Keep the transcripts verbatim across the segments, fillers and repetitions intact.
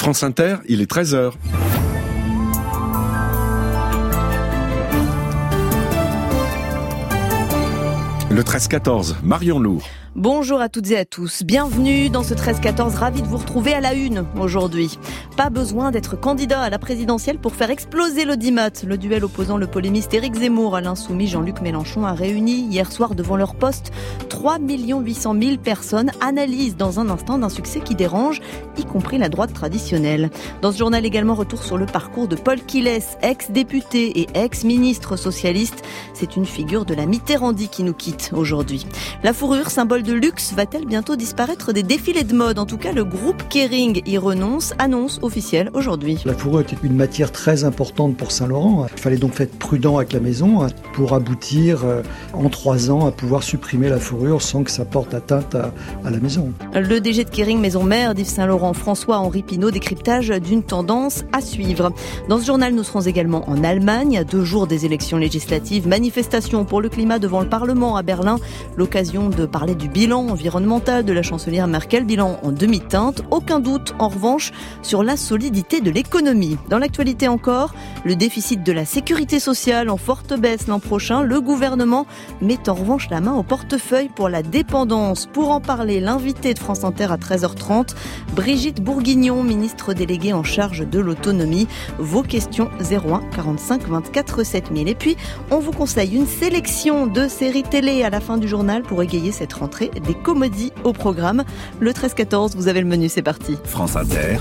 France Inter, il est treize heures. Le treize quatorze, Marion Lourd. Bonjour à toutes et à tous. Bienvenue dans ce treize quatorze. Ravi de vous retrouver à la une aujourd'hui. Pas besoin d'être candidat à la présidentielle pour faire exploser l'audimat. Le duel opposant le polémiste Éric Zemmour à l'insoumis Jean-Luc Mélenchon a réuni hier soir devant leur poste trois millions huit cent mille personnes. Analyse dans un instant d'un succès qui dérange, y compris la droite traditionnelle. Dans ce journal également, retour sur le parcours de Paul Quillès, ex-député et ex-ministre socialiste. C'est une figure de la Mitterrandie qui nous quitte aujourd'hui. La fourrure, symbole de luxe, va-t-elle bientôt disparaître des défilés de mode ? En tout cas, le groupe Kering y renonce, annonce officielle aujourd'hui. La fourrure était une matière très importante pour Saint-Laurent. Il fallait donc être prudent avec la maison pour aboutir en trois ans à pouvoir supprimer la fourrure sans que ça porte atteinte à, à la maison. Le D G de Kering, maison mère d'Yves Saint-Laurent, François-Henri Pinault, décryptage d'une tendance à suivre. Dans ce journal, nous serons également en Allemagne, à deux jours des élections législatives. Manifestation pour le climat devant le Parlement à Berlin. L'occasion de parler du bilan environnemental de la chancelière Merkel, bilan en demi-teinte. Aucun doute, en revanche, sur la solidité de l'économie. Dans l'actualité encore, le déficit de la sécurité sociale en forte baisse l'an prochain. Le gouvernement met en revanche la main au portefeuille pour la dépendance. Pour en parler, l'invité de France Inter à treize heures trente, Brigitte Bourguignon, ministre déléguée en charge de l'autonomie. Vos questions zéro un quarante-cinq vingt-quatre sept mille. Et puis, on vous conseille une sélection de séries télé à la fin du journal pour égayer cette rentrée. Des comédies au programme. Le treize quatorze, vous avez le menu, c'est parti. France Inter.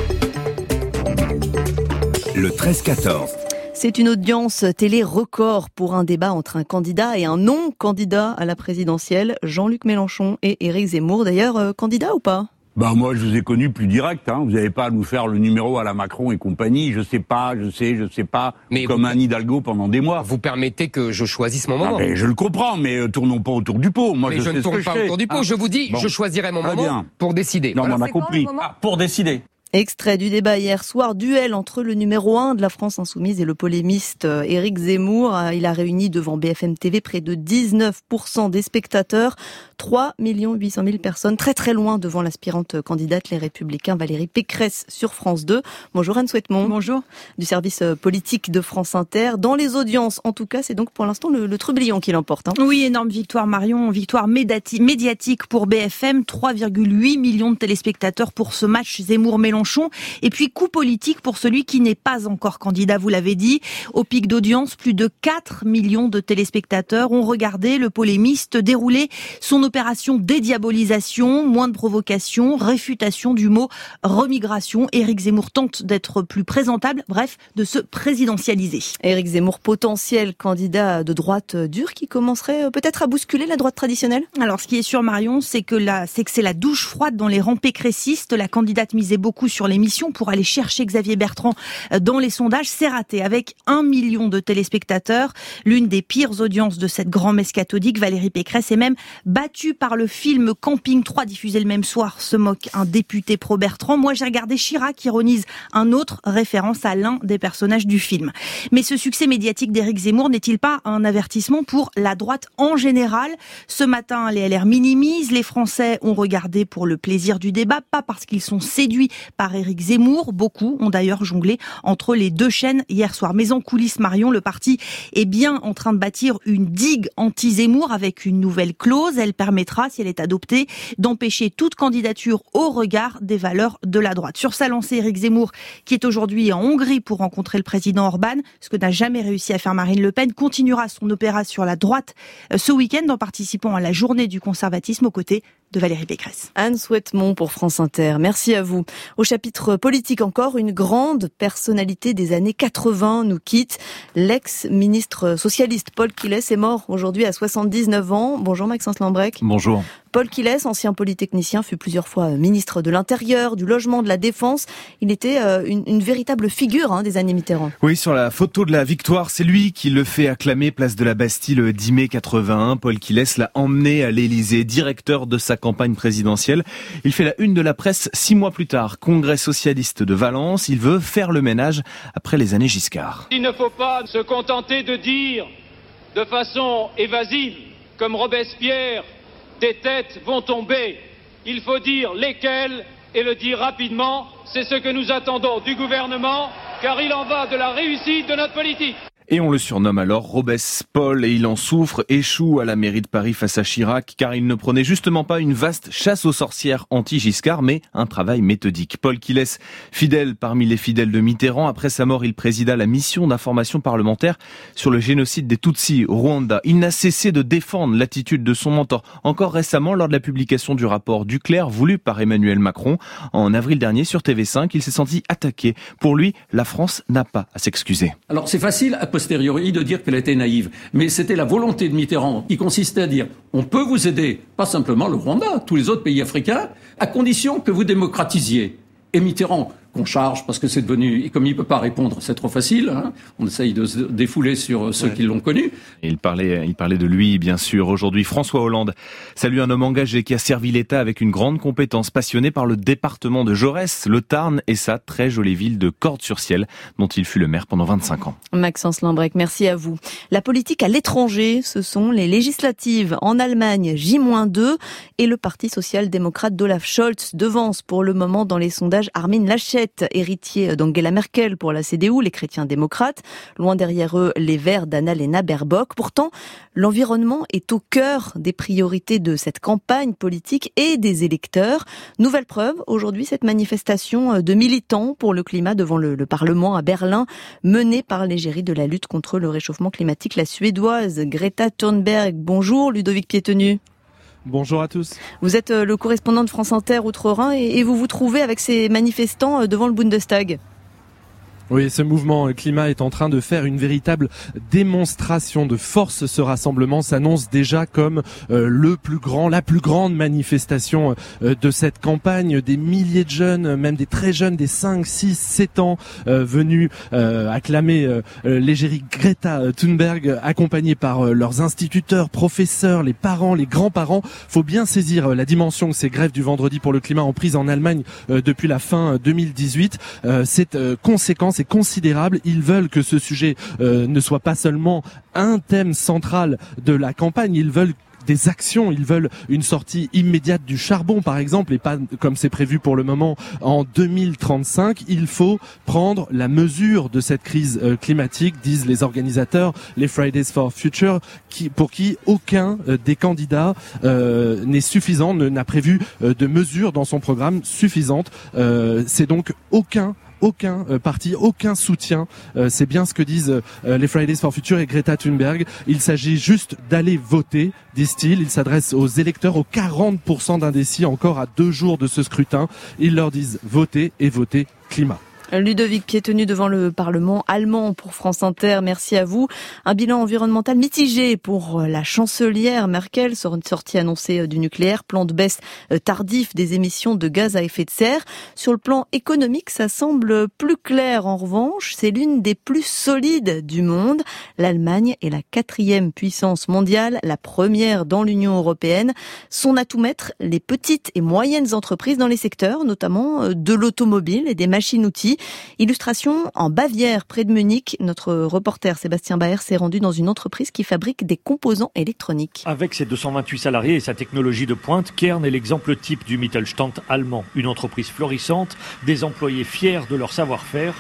Le treize quatorze. C'est une audience télé record pour un débat entre un candidat et un non-candidat à la présidentielle. Jean-Luc Mélenchon et Éric Zemmour. D'ailleurs, euh, candidat ou pas ? Bah moi je vous ai connu plus direct, hein. Vous n'avez pas à nous faire le numéro à la Macron et compagnie. Je sais pas, je sais, je sais pas. Mais comme vous, un Hidalgo pendant des mois. Vous permettez que je choisisse mon moment. Ah mais je le comprends, mais euh, tournons pas autour du pot. Moi mais je, je sais ne tourne ce que pas je autour du pot. Ah. Je vous dis, bon. Je choisirai mon Très moment bien. Pour décider. Non, voilà. on a compris. Ah, pour décider. Extrait du débat hier soir, duel entre le numéro un de la France Insoumise et le polémiste Éric Zemmour. Il a réuni devant B F M T V près de dix-neuf pour cent des spectateurs, trois millions huit cent mille personnes, très très loin devant l'aspirante candidate Les Républicains Valérie Pécresse sur France deux. Bonjour Anne Souhaitemont. Bonjour. Du service politique de France Inter. Dans les audiences, en tout cas, c'est donc pour l'instant le, le trublion qui l'emporte. Hein. Oui, énorme victoire Marion, victoire médati- médiatique pour B F M, trois virgule huit millions de téléspectateurs pour ce match Zemmour-Mélenchon. Et puis coup politique pour celui qui n'est pas encore candidat, vous l'avez dit. Au pic d'audience, plus de quatre millions de téléspectateurs ont regardé le polémiste dérouler son opération dédiabolisation, moins de provocation, réfutation du mot remigration. Éric Zemmour tente d'être plus présentable, bref, de se présidentialiser. Éric Zemmour, potentiel candidat de droite dure qui commencerait peut-être à bousculer la droite traditionnelle. Alors ce qui est sûr Marion, c'est que, la, c'est, que c'est la douche froide dans les rangs pécressistes. La candidate misait beaucoup sur l'émission pour aller chercher Xavier Bertrand dans les sondages. C'est raté. Avec un million de téléspectateurs, l'une des pires audiences de cette grand-messe cathodique, Valérie Pécresse est même battue par le film Camping trois, diffusé le même soir, se moque un député pro-Bertrand. Moi, j'ai regardé Chirac, ironise un autre, référence à l'un des personnages du film. Mais ce succès médiatique d'Éric Zemmour n'est-il pas un avertissement pour la droite en général ? Ce matin, les L R minimisent. Les Français ont regardé pour le plaisir du débat, pas parce qu'ils sont séduits par Éric Zemmour. Beaucoup ont d'ailleurs jonglé entre les deux chaînes hier soir. Mais en coulisses, Marion, le parti est bien en train de bâtir une digue anti-Zemmour avec une nouvelle clause. Elle permettra, si elle est adoptée, d'empêcher toute candidature au regard des valeurs de la droite. Sur sa lancée, Éric Zemmour, qui est aujourd'hui en Hongrie pour rencontrer le président Orban, ce que n'a jamais réussi à faire Marine Le Pen, continuera son opéra sur la droite ce week-end en participant à la journée du conservatisme aux côtés de Valérie Pécresse. Anne Souhaitemont pour France Inter. Merci à vous. Au chapitre politique encore, une grande personnalité des années quatre-vingts nous quitte. L'ex-ministre socialiste Paul Quillès est mort aujourd'hui à soixante-dix-neuf ans. Bonjour Maxence Lambrec. Bonjour. Paul Quillès, ancien polytechnicien, fut plusieurs fois ministre de l'Intérieur, du Logement, de la Défense. Il était une, une véritable figure hein, des années Mitterrand. Oui, sur la photo de la victoire, c'est lui qui le fait acclamer place de la Bastille le dix mai quatre-vingt-un. Paul Quillès l'a emmené à l'Élysée, directeur de sa campagne présidentielle. Il fait la une de la presse six mois plus tard. Congrès socialiste de Valence, il veut faire le ménage après les années Giscard. Il ne faut pas se contenter de dire de façon évasive, comme Robespierre, des têtes vont tomber. Il faut dire lesquelles et le dire rapidement. C'est ce que nous attendons du gouvernement, car il en va de la réussite de notre politique. Et on le surnomme alors Robespol et il en souffre, échoue à la mairie de Paris face à Chirac car il ne prenait justement pas une vaste chasse aux sorcières anti-Giscard mais un travail méthodique. Paul Quilles, fidèle parmi les fidèles de Mitterrand, après sa mort il présida la mission d'information parlementaire sur le génocide des Tutsis au Rwanda. Il n'a cessé de défendre l'attitude de son mentor, encore récemment lors de la publication du rapport Duclerc voulu par Emmanuel Macron. En avril dernier sur T V cinq, il s'est senti attaqué. Pour lui, la France n'a pas à s'excuser. Alors c'est facile à posteriori de dire qu'elle était naïve. Mais c'était la volonté de Mitterrand qui consistait à dire on peut vous aider, pas simplement le Rwanda, tous les autres pays africains, à condition que vous démocratisiez. Et Mitterrand, qu'on charge parce que c'est devenu, et comme il ne peut pas répondre, c'est trop facile, hein, on essaye de se défouler sur ceux ouais. qui l'ont connu. Et il parlait, il parlait de lui, bien sûr. Aujourd'hui, François Hollande salue un homme engagé qui a servi l'État avec une grande compétence, passionné par le département de Jaurès, le Tarn et sa très jolie ville de Cordes-sur-Ciel, dont il fut le maire pendant vingt-cinq ans. Maxence Lambrec, merci à vous. La politique à l'étranger, ce sont les législatives en Allemagne, J deux, et le Parti social-démocrate d'Olaf Scholz devance pour le moment dans les sondages Armin Laschet, héritier d'Angela Merkel pour la C D U, les chrétiens démocrates. Loin derrière eux, les Verts d'Annalena Baerbock. Pourtant, l'environnement est au cœur des priorités de cette campagne politique et des électeurs. Nouvelle preuve, aujourd'hui, cette manifestation de militants pour le climat devant le, le Parlement à Berlin, menée par l'égérie de la lutte contre le réchauffement climatique, la Suédoise Greta Thunberg. Bonjour Ludovic Piétenu. Bonjour à tous. Vous êtes le correspondant de France Inter Outre-Rhin et vous vous trouvez avec ces manifestants devant le Bundestag. Oui, ce mouvement climat est en train de faire une véritable démonstration de force. Ce rassemblement s'annonce déjà comme euh, le plus grand, la plus grande manifestation euh, de cette campagne. Des milliers de jeunes, même des très jeunes, des cinq, six, sept ans, euh, venus euh, acclamer euh, l'égérie Greta Thunberg, accompagnés par euh, leurs instituteurs, professeurs, les parents, les grands-parents. Faut bien saisir euh, la dimension que ces grèves du vendredi pour le climat ont prise en Allemagne euh, depuis la fin deux mille dix-huit. Euh, cette euh, conséquence c'est considérable. Ils veulent que ce sujet euh, ne soit pas seulement un thème central de la campagne, ils veulent des actions, ils veulent une sortie immédiate du charbon par exemple, et pas comme c'est prévu pour le moment en deux mille trente-cinq. Il faut prendre la mesure de cette crise euh, climatique, disent les organisateurs, les Fridays for Future, qui, pour qui aucun euh, des candidats euh, n'est suffisant, ne, n'a prévu euh, de mesures dans son programme suffisantes. Euh, c'est donc aucun Aucun euh, parti, aucun soutien. Euh, c'est bien ce que disent euh, les Fridays for Future et Greta Thunberg. Il s'agit juste d'aller voter, disent-ils. Ils s'adressent aux électeurs, aux quarante pour cent d'indécis encore à deux jours de ce scrutin. Ils leur disent votez et votez climat. Ludovic Piétenu devant le Parlement allemand pour France Inter, merci à vous. Un bilan environnemental mitigé pour la chancelière Merkel, sortie annoncée du nucléaire, plan de baisse tardif des émissions de gaz à effet de serre. Sur le plan économique, ça semble plus clair en revanche, c'est l'une des plus solides du monde. L'Allemagne est la quatrième puissance mondiale, la première dans l'Union européenne. Son atout maître, les petites et moyennes entreprises dans les secteurs, notamment de l'automobile et des machines-outils. Illustration en Bavière, près de Munich. Notre reporter Sébastien Baer s'est rendu dans une entreprise qui fabrique des composants électroniques. Avec ses deux cent vingt-huit salariés et sa technologie de pointe, Kern est l'exemple type du Mittelstand allemand. Une entreprise florissante, des employés fiers de leur savoir-faire.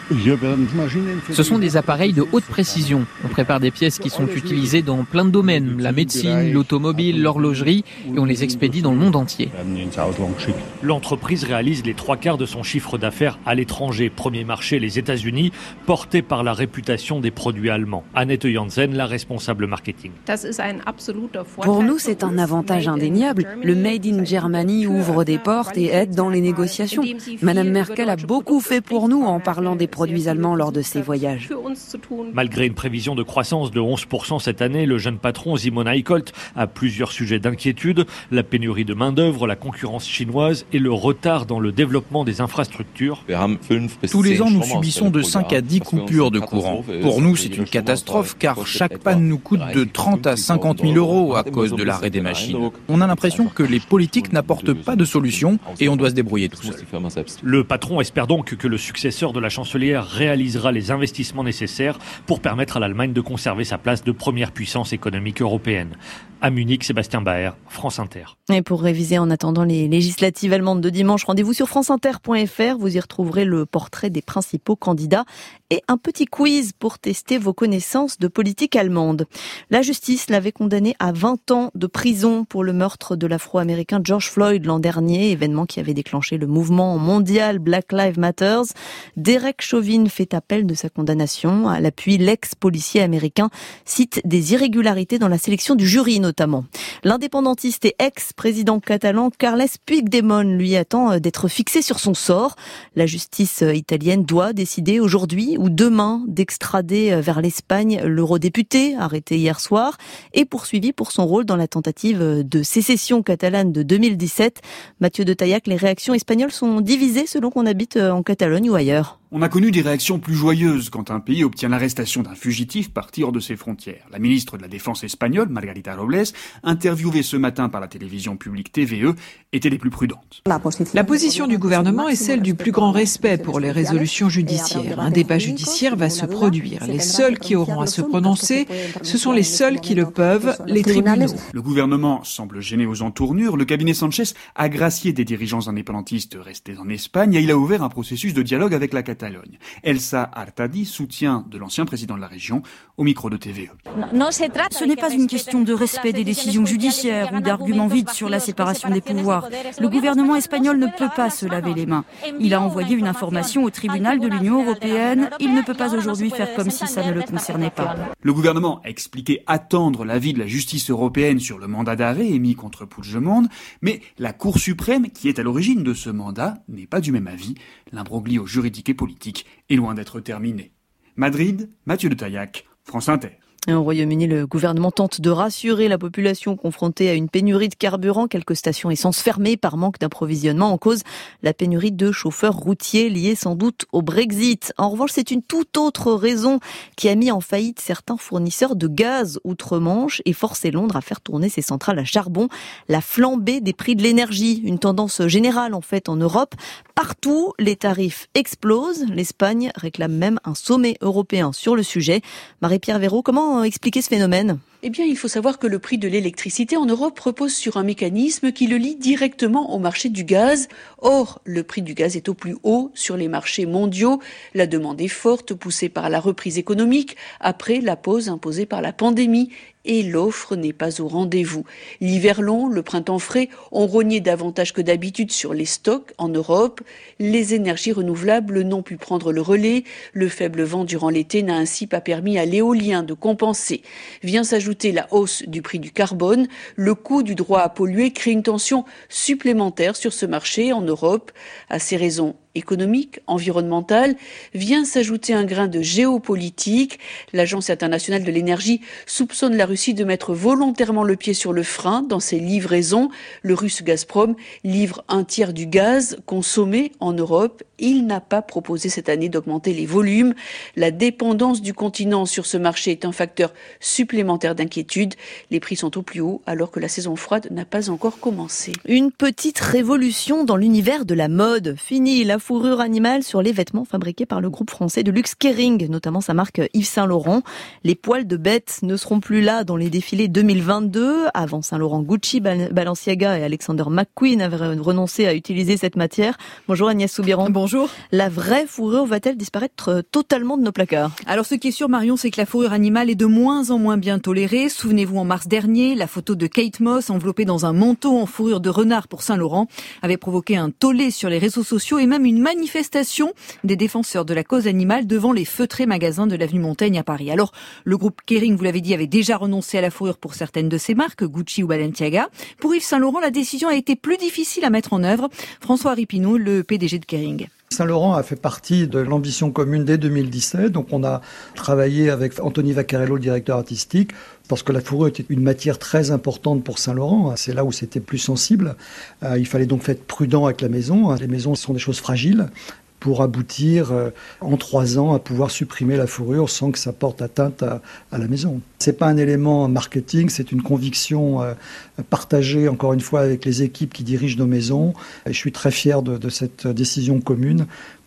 Ce sont des appareils de haute précision. On prépare des pièces qui sont utilisées dans plein de domaines, la médecine, l'automobile, l'horlogerie, et on les expédie dans le monde entier. L'entreprise réalise les trois quarts de son chiffre d'affaires à l'étranger. Premier marché, les États-Unis, porté par la réputation des produits allemands. Annette Janssen, la responsable marketing. Pour nous, c'est un avantage indéniable. Le Made in Germany ouvre des portes et aide dans les négociations. Madame Merkel a beaucoup fait pour nous en parlant des produits allemands lors de ses voyages. Malgré une prévision de croissance de onze pour cent cette année, le jeune patron Simon Eickholt a plusieurs sujets d'inquiétude. La pénurie de main-d'œuvre, la concurrence chinoise et le retard dans le développement des infrastructures. Tous les ans, nous subissons de cinq à dix coupures de courant. Pour nous, c'est une catastrophe car chaque panne nous coûte de trente à cinquante mille euros à cause de l'arrêt des machines. On a l'impression que les politiques n'apportent pas de solution et on doit se débrouiller tout seul. Le patron espère donc que le successeur de la chancelière réalisera les investissements nécessaires pour permettre à l'Allemagne de conserver sa place de première puissance économique européenne. À Munich, Sébastien Baer, France Inter. Et pour réviser en attendant les législatives allemandes de dimanche, rendez-vous sur franceinter point f r. Vous y retrouverez le portrait des principaux candidats et un petit quiz pour tester vos connaissances de politique allemande. La justice l'avait condamné à vingt ans de prison pour le meurtre de l'Afro-Américain George Floyd l'an dernier, événement qui avait déclenché le mouvement mondial Black Lives Matter. Derek Chauvin fait appel de sa condamnation. À l'appui, l'ex-policier américain cite des irrégularités dans la sélection du jury notamment. L'indépendantiste et ex-président catalan Carles Puigdemont lui attend d'être fixé sur son sort. La justice italienne doit décider aujourd'hui ou demain d'extrader vers l'Espagne l'eurodéputé arrêté hier soir et poursuivi pour son rôle dans la tentative de sécession catalane de deux mille dix-sept. Mathieu de Taillac, les réactions espagnoles sont divisées selon qu'on habite en Catalogne ou ailleurs. On a connu des réactions plus joyeuses quand un pays obtient l'arrestation d'un fugitif parti hors de ses frontières. La ministre de la Défense espagnole, Margarita Robles, interviewée ce matin par la télévision publique T V E, était des plus prudentes. La position du gouvernement est celle du plus grand respect pour les résolutions judiciaires. Un débat judiciaire va se produire. Les seuls qui auront à se prononcer, ce sont les seuls qui le peuvent, les tribunaux. Le gouvernement semble gêné aux entournures. Le cabinet Sanchez a gracié des dirigeants indépendantistes restés en Espagne et il a ouvert un processus de dialogue avec la Catalogne. Elsa Artadi, soutien de l'ancien président de la région, au micro de T V E. Ce n'est pas une question de respect des décisions judiciaires ou d'arguments vides sur la séparation des pouvoirs. Le gouvernement espagnol ne peut pas se laver les mains. Il a envoyé une information au tribunal de l'Union européenne. Il ne peut pas aujourd'hui faire comme si ça ne le concernait pas. Le gouvernement a expliqué attendre l'avis de la justice européenne sur le mandat d'arrêt émis contre Puigdemont, mais la Cour suprême, qui est à l'origine de ce mandat, n'est pas du même avis. L'imbroglio juridique et politique est loin d'être terminé. Madrid, Mathieu de Taillac, France Inter. Au Royaume-Uni, le gouvernement tente de rassurer la population confrontée à une pénurie de carburant. Quelques stations essence fermées par manque d'approvisionnement. En cause, la pénurie de chauffeurs routiers liée sans doute au Brexit. En revanche, c'est une toute autre raison qui a mis en faillite certains fournisseurs de gaz outre-Manche et forcé Londres à faire tourner ses centrales à charbon. La flambée des prix de l'énergie, une tendance générale en fait en Europe. Partout, les tarifs explosent. L'Espagne réclame même un sommet européen sur le sujet. Marie-Pierre Véraud, comment expliquer ce phénomène ? Eh bien, il faut savoir que le prix de l'électricité en Europe repose sur un mécanisme qui le lie directement au marché du gaz. Or, le prix du gaz est au plus haut sur les marchés mondiaux. La demande est forte, poussée par la reprise économique après la pause imposée par la pandémie. Et l'offre n'est pas au rendez-vous. L'hiver long, le printemps frais ont rogné davantage que d'habitude sur les stocks en Europe. Les énergies renouvelables n'ont pu prendre le relais. Le faible vent durant l'été n'a ainsi pas permis à l'éolien de compenser. Vient s'ajouter la hausse du prix du carbone. Le coût du droit à polluer crée une tension supplémentaire sur ce marché en Europe. À ces raisons économique, environnementale, vient s'ajouter un grain de géopolitique. L'Agence internationale de l'énergie soupçonne la Russie de mettre volontairement le pied sur le frein dans ses livraisons. Le russe Gazprom livre un tiers du gaz consommé en Europe. Il n'a pas proposé cette année d'augmenter les volumes. La dépendance du continent sur ce marché est un facteur supplémentaire d'inquiétude. Les prix sont au plus haut alors que la saison froide n'a pas encore commencé. Une petite révolution dans l'univers de la mode. Fini la fourrure animale sur les vêtements fabriqués par le groupe français de luxe Kering, notamment sa marque Yves Saint Laurent. Les poils de bête ne seront plus là dans les défilés deux mille vingt-deux. Avant Saint Laurent, Gucci, Balenciaga et Alexander McQueen avaient renoncé à utiliser cette matière. Bonjour Agnès Soubiran. Bonjour. La vraie fourrure va-t-elle disparaître totalement de nos placards ? Alors ce qui est sûr, Marion, c'est que la fourrure animale est de moins en moins bien tolérée. Souvenez-vous, en mars dernier, la photo de Kate Moss enveloppée dans un manteau en fourrure de renard pour Saint Laurent avait provoqué un tollé sur les réseaux sociaux et même une manifestation des défenseurs de la cause animale devant les feutrés magasins de l'avenue Montaigne à Paris. Alors, le groupe Kering, vous l'avez dit, avait déjà renoncé à la fourrure pour certaines de ses marques, Gucci ou Balenciaga. Pour Yves Saint Laurent, la décision a été plus difficile à mettre en œuvre. François Ripineau, le P D G de Kering. Saint Laurent a fait partie de l'ambition commune dès deux mille dix-sept, donc on a travaillé avec Anthony Vaccarello, le directeur artistique, parce que la fourrure était une matière très importante pour Saint Laurent, c'est là où c'était plus sensible. Euh, il fallait donc être prudent avec la maison, les maisons sont des choses fragiles, pour aboutir euh, en trois ans à pouvoir supprimer la fourrure sans que ça porte atteinte à, à la maison. C'est pas un élément marketing, c'est une conviction euh, partagée encore une fois avec les équipes qui dirigent nos maisons. Et je suis très fier de, de cette décision commune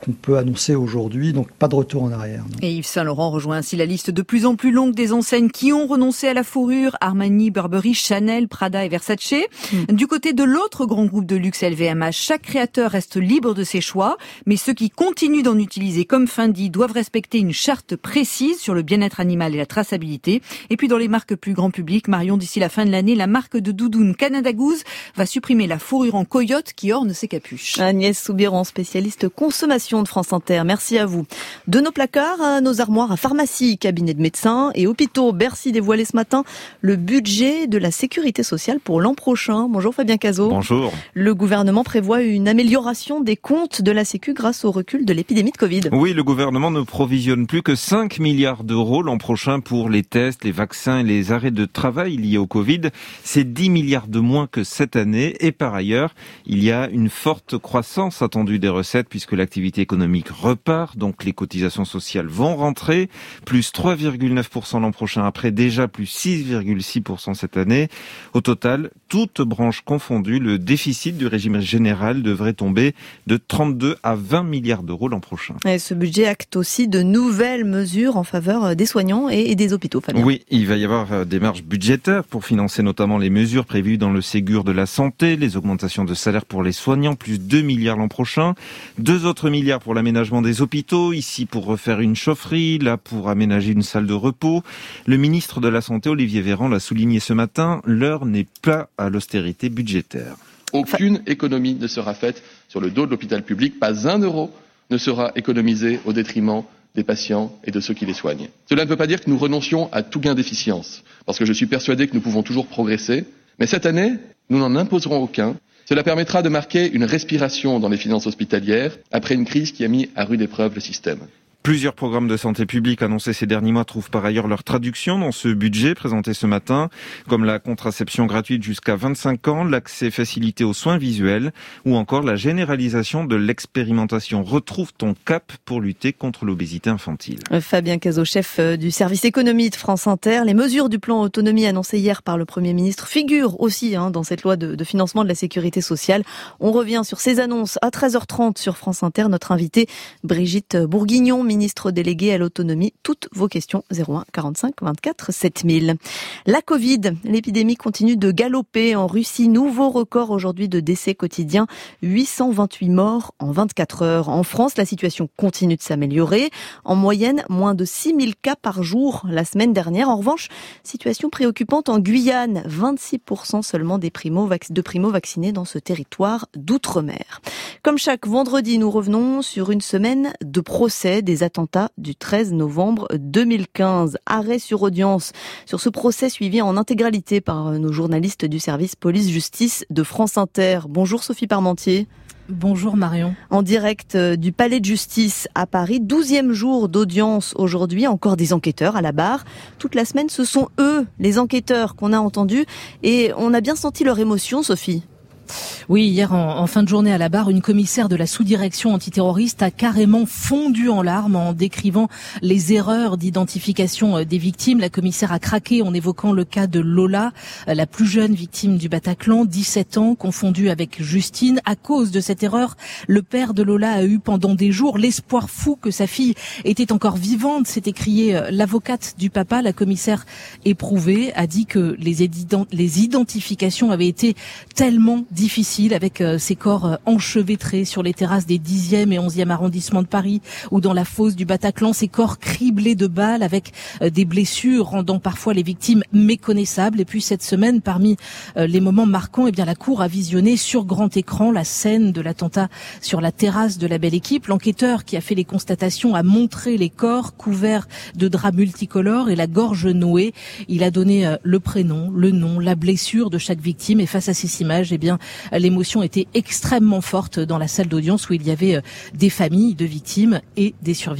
qu'on peut annoncer aujourd'hui, donc pas de retour en arrière. Non. Et Yves Saint Laurent rejoint ainsi la liste de plus en plus longue des enseignes qui ont renoncé à la fourrure, Armani, Burberry, Chanel, Prada et Versace. Mmh. Du côté de l'autre grand groupe de luxe L V M H, chaque créateur reste libre de ses choix, mais ceux qui continuent d'en utiliser comme Fendi doivent respecter une charte précise sur le bien-être animal et la traçabilité. Et puis dans les marques plus grand public, Marion, d'ici la fin de l'année, la marque de doudoune Canada Goose va supprimer la fourrure en coyote qui orne ses capuches. Agnès Soubiran, spécialiste consommation de France Inter, merci à vous. De nos placards à nos armoires à pharmacie, cabinets de médecins et hôpitaux, Bercy dévoilait ce matin le budget de la sécurité sociale pour l'an prochain. Bonjour Fabien Cazot. Bonjour. Le gouvernement prévoit une amélioration des comptes de la Sécu grâce au recul de l'épidémie de Covid. Oui, le gouvernement ne provisionne plus que cinq milliards d'euros l'an prochain pour les tests, les vaccins et les arrêts de travail liés au Covid. C'est dix milliards de moins que cette année. Et par ailleurs, il y a une forte croissance attendue des recettes puisque l'activité économique repart. Donc les cotisations sociales vont rentrer. Plus trois virgule neuf pour cent l'an prochain après déjà plus six virgule six pour cent cette année. Au total, toutes branches confondues, le déficit du régime général devrait tomber de trente-deux à vingt milliards d'euros l'an prochain. Et ce budget acte aussi de nouvelles mesures en faveur des soignants et des hôpitaux, Fabien. Oui, il va y avoir des marges budgétaires pour financer notamment les mesures prévues dans le Ségur de la santé, les augmentations de salaire pour les soignants, plus deux milliards l'an prochain, deux autres milliards pour l'aménagement des hôpitaux, ici pour refaire une chaufferie, là pour aménager une salle de repos. Le ministre de la Santé, Olivier Véran, l'a souligné ce matin, l'heure n'est pas à l'austérité budgétaire. Aucune économie ne sera faite sur le dos de l'hôpital public, pas un euro ne sera économisé au détriment des patients et de ceux qui les soignent. Cela ne veut pas dire que nous renoncions à tout gain d'efficience, parce que je suis persuadé que nous pouvons toujours progresser, mais cette année, nous n'en imposerons aucun. Cela permettra de marquer une respiration dans les finances hospitalières après une crise qui a mis à rude épreuve le système. Plusieurs programmes de santé publique annoncés ces derniers mois trouvent par ailleurs leur traduction dans ce budget présenté ce matin, comme la contraception gratuite jusqu'à vingt-cinq ans, l'accès facilité aux soins visuels ou encore la généralisation de l'expérimentation Retrouve ton cap pour lutter contre l'obésité infantile. Fabien Cazot, chef du service économie de France Inter. Les mesures du plan autonomie annoncées hier par le Premier ministre figurent aussi hein, dans cette loi de, de financement de la sécurité sociale. On revient sur ces annonces à treize heures trente sur France Inter. Notre invitée Brigitte Bourguignon, ministre délégué à l'autonomie. Toutes vos questions, zéro un quarante-cinq vingt-quatre sept mille. La Covid, l'épidémie continue de galoper en Russie. Nouveau record aujourd'hui de décès quotidiens, huit cent vingt-huit morts en vingt-quatre heures. En France, la situation continue de s'améliorer. En moyenne, moins de six mille cas par jour la semaine dernière. En revanche, situation préoccupante en Guyane. vingt-six pour cent seulement des primo de primo-vaccinés dans ce territoire d'outre-mer. Comme chaque vendredi, nous revenons sur une semaine de procès des attentats du treize novembre deux mille quinze. Arrêt sur audience sur ce procès suivi en intégralité par nos journalistes du service police-justice de France Inter. Bonjour Sophie Parmentier. Bonjour Marion. En direct du Palais de Justice à Paris, douzième jour d'audience aujourd'hui, encore des enquêteurs à la barre. Toute la semaine, ce sont eux, les enquêteurs qu'on a entendus et on a bien senti leur émotion, Sophie. Oui, hier en, en fin de journée à la barre, une commissaire de la sous-direction antiterroriste a carrément fondu en larmes en décrivant les erreurs d'identification des victimes. La commissaire a craqué en évoquant le cas de Lola, la plus jeune victime du Bataclan, dix-sept ans, confondue avec Justine. À cause de cette erreur, le père de Lola a eu pendant des jours l'espoir fou que sa fille était encore vivante. C'est écrié l'avocate du papa. La commissaire éprouvée a dit que les, ident- les identifications avaient été tellement difficile avec euh, ces corps euh, enchevêtrés sur les terrasses des dixième et onzième arrondissements de Paris ou dans la fosse du Bataclan, ces corps criblés de balles avec euh, des blessures rendant parfois les victimes méconnaissables. Et puis cette semaine, parmi euh, les moments marquants, eh bien la cour a visionné sur grand écran la scène de l'attentat sur la terrasse de la Belle Équipe. L'enquêteur qui a fait les constatations a montré les corps couverts de draps multicolores et la gorge nouée. Il a donné euh, le prénom, le nom, la blessure de chaque victime et face à ces images, eh bien l'émotion était extrêmement forte dans la salle d'audience où il y avait des familles de victimes et des survivants.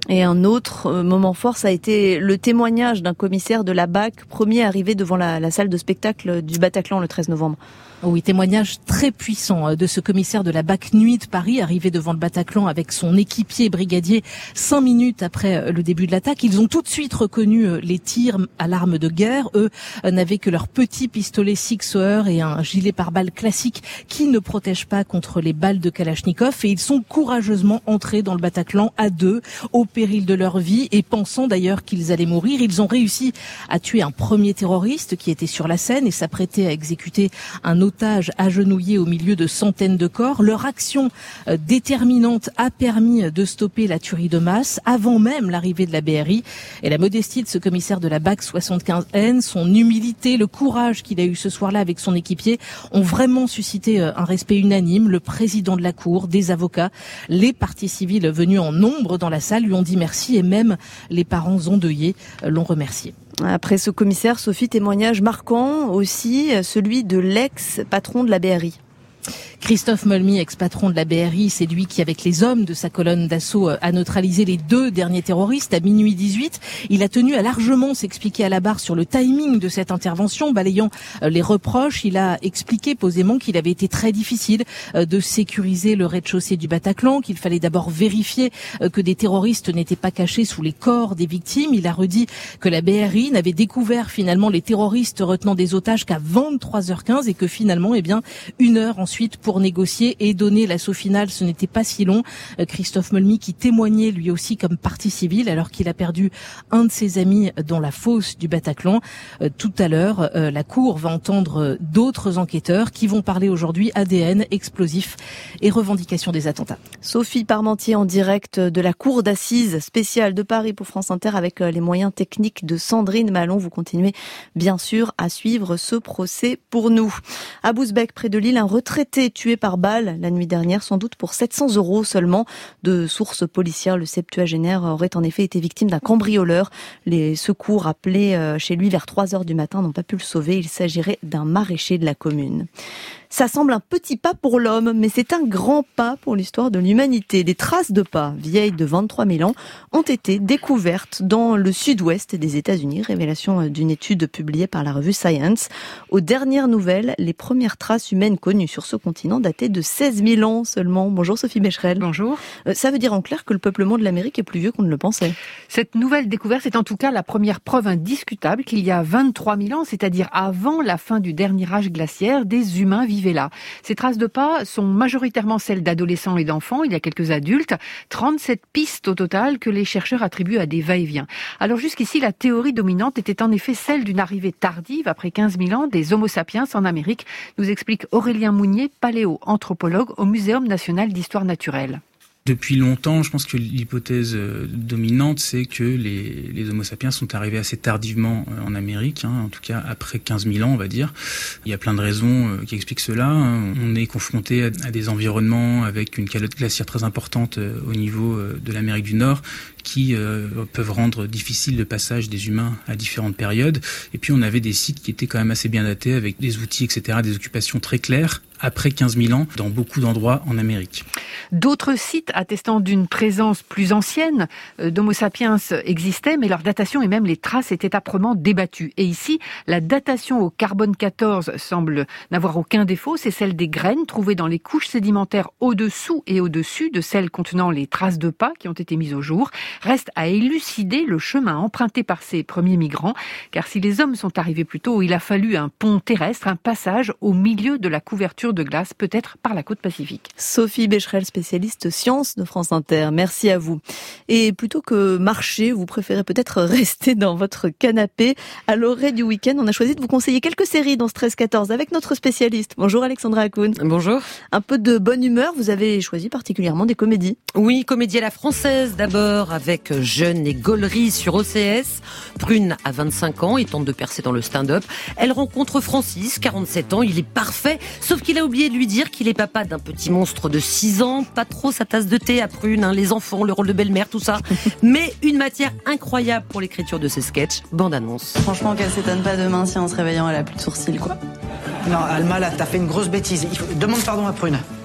Et un autre moment fort, ça a été le témoignage d'un commissaire de la B A C, premier arrivé devant la, la salle de spectacle du Bataclan le treize novembre. Oui, témoignage très puissant de ce commissaire de la B A C Nuit de Paris, arrivé devant le Bataclan avec son équipier brigadier cinq minutes après le début de l'attaque. Ils ont tout de suite reconnu les tirs à l'arme de guerre. Eux n'avaient que leur petit pistolet Sig Sauer et un gilet pare-balles classique qui ne protège pas contre les balles de Kalachnikov. Et ils sont courageusement entrés dans le Bataclan à deux, au péril de leur vie et pensant d'ailleurs qu'ils allaient mourir. Ils ont réussi à tuer un premier terroriste qui était sur la scène et s'apprêtait à exécuter un otage agenouillé au milieu de centaines de corps. Leur action euh, déterminante a permis de stopper la tuerie de masse avant même l'arrivée de la B R I. Et la modestie de ce commissaire de la B A C soixante-quinze N, son humilité, le courage qu'il a eu ce soir-là avec son équipier ont vraiment suscité euh, un respect unanime. Le président de la Cour, des avocats, les parties civiles venus en nombre dans la salle lui ont dit merci et même les parents endeuillés euh, l'ont remercié. Après ce commissaire, Sophie, témoignage marquant aussi, celui de l'ex-patron de la B R I. Christophe Molmy, ex-patron de la B R I, c'est lui qui, avec les hommes de sa colonne d'assaut, a neutralisé les deux derniers terroristes à minuit dix-huit. Il a tenu à largement s'expliquer à la barre sur le timing de cette intervention, balayant les reproches. Il a expliqué posément qu'il avait été très difficile de sécuriser le rez-de-chaussée du Bataclan, qu'il fallait d'abord vérifier que des terroristes n'étaient pas cachés sous les corps des victimes. Il a redit que la B R I n'avait découvert finalement les terroristes retenant des otages qu'à vingt-trois heures quinze et que finalement, eh bien, une heure ensuite pour négocier et donner l'assaut final, ce n'était pas si long. Christophe Molmy qui témoignait lui aussi comme partie civile alors qu'il a perdu un de ses amis dans la fosse du Bataclan. Tout à l'heure, la Cour va entendre d'autres enquêteurs qui vont parler aujourd'hui A D N, explosifs et revendications des attentats. Sophie Parmentier en direct de la Cour d'assises spéciale de Paris pour France Inter avec les moyens techniques de Sandrine Malon. Vous continuez bien sûr à suivre ce procès pour nous. À Bousbecq, près de Lille, un retraité tué par balle la nuit dernière, sans doute pour sept cents euros seulement. De sources policières, le septuagénaire aurait en effet été victime d'un cambrioleur. Les secours appelés chez lui vers trois heures du matin n'ont pas pu le sauver. Il s'agirait d'un maraîcher de la commune. Ça semble un petit pas pour l'homme, mais c'est un grand pas pour l'histoire de l'humanité. Des traces de pas, vieilles de vingt-trois mille ans, ont été découvertes dans le sud-ouest des États-Unis. Révélation d'une étude publiée par la revue Science. Aux dernières nouvelles, les premières traces humaines connues sur ce continent dataient de seize mille ans seulement. Bonjour Sophie Becherel. Bonjour. Euh, ça veut dire en clair que le peuplement de l'Amérique est plus vieux qu'on ne le pensait. Cette nouvelle découverte est en tout cas la première preuve indiscutable qu'il y a vingt-trois mille ans, c'est-à-dire avant la fin du dernier âge glaciaire, des humains vivaient là. Ces traces de pas sont majoritairement celles d'adolescents et d'enfants, il y a quelques adultes, trente-sept pistes au total que les chercheurs attribuent à des va-et-vient. Alors jusqu'ici, la théorie dominante était en effet celle d'une arrivée tardive, après quinze mille ans, des Homo sapiens en Amérique, nous explique Aurélien Mounier, paléo-anthropologue au Muséum national d'histoire naturelle. Depuis longtemps, je pense que l'hypothèse dominante, c'est que les, les Homo sapiens sont arrivés assez tardivement en Amérique, hein, en tout cas après quinze mille ans, on va dire. Il y a plein de raisons qui expliquent cela. On est confronté à, à des environnements avec une calotte glaciaire très importante au niveau de l'Amérique du Nord, qui euh, peuvent rendre difficile le passage des humains à différentes périodes. Et puis on avait des sites qui étaient quand même assez bien datés, avec des outils, et cetera, des occupations très claires, après quinze mille ans, dans beaucoup d'endroits en Amérique. D'autres sites attestant d'une présence plus ancienne d'Homo sapiens existaient, mais leur datation et même les traces étaient âprement débattues. Et ici, la datation au carbone quatorze semble n'avoir aucun défaut, c'est celle des graines trouvées dans les couches sédimentaires au-dessous et au-dessus de celles contenant les traces de pas qui ont été mises au jour. Reste à élucider le chemin emprunté par ces premiers migrants, car si les hommes sont arrivés plus tôt, il a fallu un pont terrestre, un passage au milieu de la couverture de glace, peut-être par la côte pacifique. Sophie Becherel, spécialiste sciences de France Inter, merci à vous. Et plutôt que marcher, vous préférez peut-être rester dans votre canapé. À l'orée du week-end, on a choisi de vous conseiller quelques séries dans ce treize quatorze avec notre spécialiste. Bonjour Alexandra Hakoun. Bonjour. Un peu de bonne humeur, vous avez choisi particulièrement des comédies. Oui, comédie à la française d'abord, avec Jeune et Gaulerie sur O C S. Prune a vingt-cinq ans et tente de percer dans le stand-up. Elle rencontre Francis, quarante-sept ans, il est parfait, sauf qu'il a oublié de lui dire qu'il est papa d'un petit monstre de six ans, pas trop sa tasse de thé à Prune, hein, les enfants, le rôle de belle-mère, tout ça. Mais une matière incroyable pour l'écriture de ses sketchs. Bande-annonce. Franchement, qu'elle s'étonne pas demain si en se réveillant, elle a plus de sourcils, quoi. Non, Alma, là, t'as fait une grosse bêtise. Il faut... Demande pardon à Prune.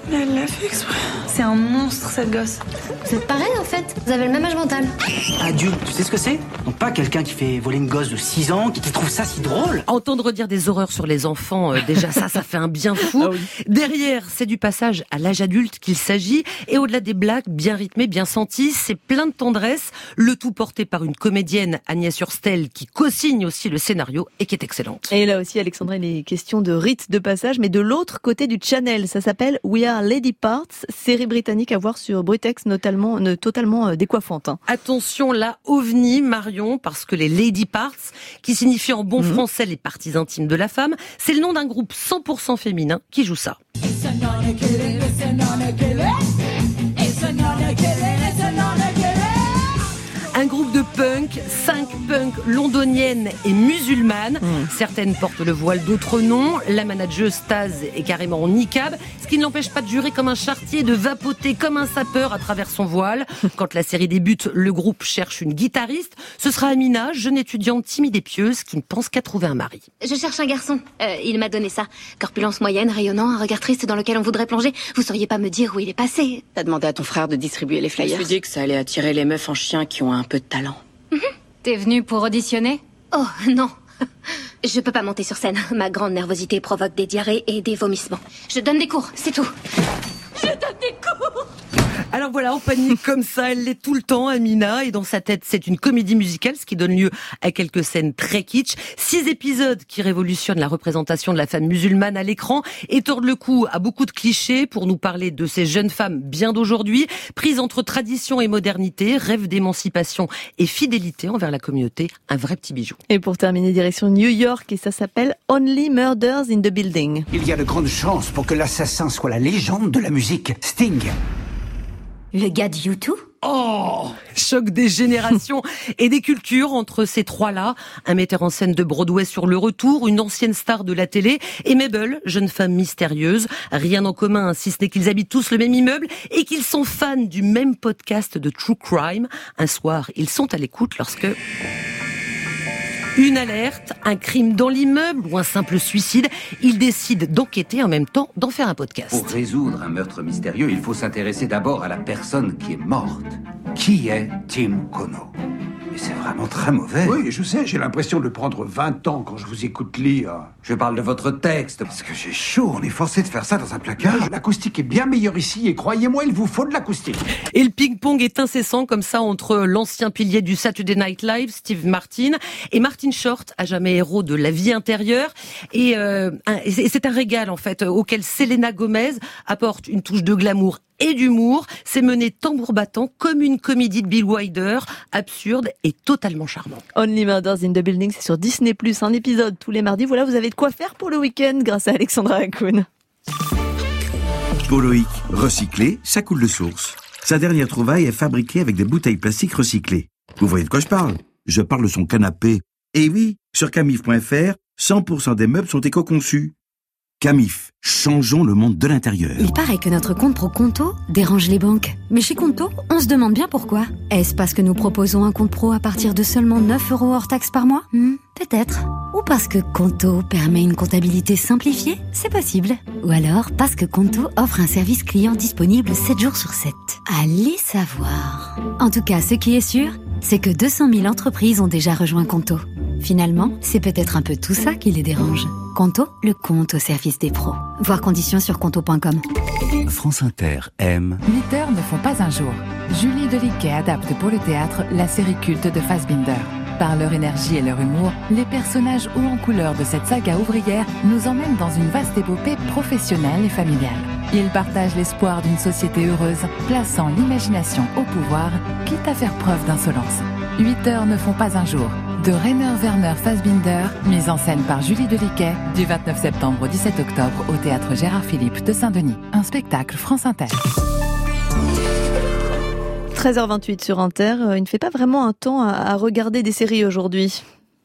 Mais elle l'a fait exprès. C'est un monstre, cette gosse. Vous êtes pareil, en fait. Vous avez le même âge mental. Adulte, tu sais ce que c'est? Donc pas quelqu'un qui fait voler une gosse de six ans, qui, qui trouve ça si drôle. Entendre dire des horreurs sur les enfants, euh, déjà ça, ça fait un bien fou. Ah oui. Derrière, c'est du passage à l'âge adulte qu'il s'agit. Et au-delà des blagues bien rythmées, bien senties, c'est plein de tendresse. Le tout porté par une comédienne, Agnès Hurstel, qui co-signe aussi le scénario et qui est excellente. Et là aussi, Alexandra, il est question de rite de passage, mais de l'autre côté du channel. Ça s'appelle We Are Lady Parts, série britannique à voir sur Brutex, notamment, ne, totalement décoiffante. Hein. Attention, là, ovni, Marion, parce que les Lady Parts, qui signifie en bon mmh. français les parties intimes de la femme, c'est le nom d'un groupe cent pour cent féminin qui joue ça. Un groupe de punk, cinq punks londoniennes et musulmanes. Mmh. Certaines portent le voile, d'autres non. La manageuse Taz est carrément en niqab, ce qui ne l'empêche pas de jurer comme un charretier, de vapoter comme un sapeur à travers son voile. Quand la série débute, le groupe cherche une guitariste. Ce sera Amina, jeune étudiante timide et pieuse, qui ne pense qu'à trouver un mari. Je cherche un garçon. Euh, il m'a donné ça. Corpulence moyenne, rayonnant, un regard triste dans lequel on voudrait plonger. Vous sauriez pas me dire où il est passé? T'as demandé à ton frère de distribuer les flyers? Je me suis dit que ça allait attirer les meufs en chien qui ont un peu de talent. Mmh. T'es venue pour auditionner? Oh, non. Je peux pas monter sur scène. Ma grande nervosité provoque des diarrhées et des vomissements. Je donne des cours, c'est tout. Je donne des cours. Alors voilà, en panique comme ça, elle l'est tout le temps, Amina, et dans sa tête, c'est une comédie musicale, ce qui donne lieu à quelques scènes très kitsch. Six épisodes qui révolutionnent la représentation de la femme musulmane à l'écran et tordent le cou à beaucoup de clichés pour nous parler de ces jeunes femmes bien d'aujourd'hui, prises entre tradition et modernité, rêve d'émancipation et fidélité envers la communauté, un vrai petit bijou. Et pour terminer, direction New York, et ça s'appelle Only Murders in the Building. Il y a de grandes chances pour que l'assassin soit la légende de la musique, Sting. Le gars de U deux? Oh, choc des générations et des cultures entre ces trois-là. Un metteur en scène de Broadway sur le retour, une ancienne star de la télé, et Mabel, jeune femme mystérieuse. Rien en commun, si ce n'est qu'ils habitent tous le même immeuble et qu'ils sont fans du même podcast de True Crime. Un soir, ils sont à l'écoute lorsque... Une alerte, un crime dans l'immeuble ou un simple suicide. Ils décident d'enquêter en même temps d'en faire un podcast. Pour résoudre un meurtre mystérieux, il faut s'intéresser d'abord à la personne qui est morte. Qui est Tim Kono? Mais c'est vraiment très mauvais. Oui, je sais, j'ai l'impression de prendre vingt ans quand je vous écoute lire. Je parle de votre texte. Parce que j'ai chaud, on est forcé de faire ça dans un placard. L'acoustique est bien meilleure ici et croyez-moi, il vous faut de l'acoustique. Et le ping-pong est incessant comme ça entre l'ancien pilier du Saturday Night Live, Steve Martin, et Martin Short, à jamais héros de La vie intérieure. Et, euh, et c'est un régal en fait, auquel Selena Gomez apporte une touche de glamour et d'humour. C'est mené tambour battant comme une comédie de Bill Wilder, absurde et totalement charmant. Only Murders in the Building, c'est sur Disney plus, un épisode tous les mardis. Voilà, vous avez de quoi faire pour le week-end grâce à Alexandra Hakoun. Poloïc, recyclé, ça coule de source. Sa dernière trouvaille est fabriquée avec des bouteilles plastiques recyclées. Vous voyez de quoi je parle? Je parle de son canapé. Et oui, sur camif point f r, cent pour cent des meubles sont éco-conçus. Camif, changeons le monde de l'intérieur. Il paraît que notre compte pro Conto dérange les banques. Mais chez Conto, on se demande bien pourquoi. Est-ce parce que nous proposons un compte pro à partir de seulement neuf euros hors taxe par mois? hmm, Peut-être. Ou parce que Conto permet une comptabilité simplifiée? C'est possible. Ou alors parce que Conto offre un service client disponible sept jours sur sept. Allez savoir. En tout cas, ce qui est sûr, c'est que deux cent mille entreprises ont déjà rejoint Conto. Finalement, c'est peut-être un peu tout ça qui les dérange. Conto, le compte au service des pros. Voir conditions sur conto point com. France Inter aime... Huit heures ne font pas un jour. Julie Delicquet adapte pour le théâtre la série culte de Fassbinder. Par leur énergie et leur humour, les personnages hauts en couleur de cette saga ouvrière nous emmènent dans une vaste épopée professionnelle et familiale. Ils partagent l'espoir d'une société heureuse, plaçant l'imagination au pouvoir, quitte à faire preuve d'insolence. Huit heures ne font pas un jour. De Rainer Werner Fassbinder, mise en scène par Julie Delicquet, du vingt-neuf septembre au dix-sept octobre au théâtre Gérard Philippe de Saint-Denis. Un spectacle France Inter. treize heures vingt-huit sur Inter, il ne fait pas vraiment un temps à regarder des séries aujourd'hui.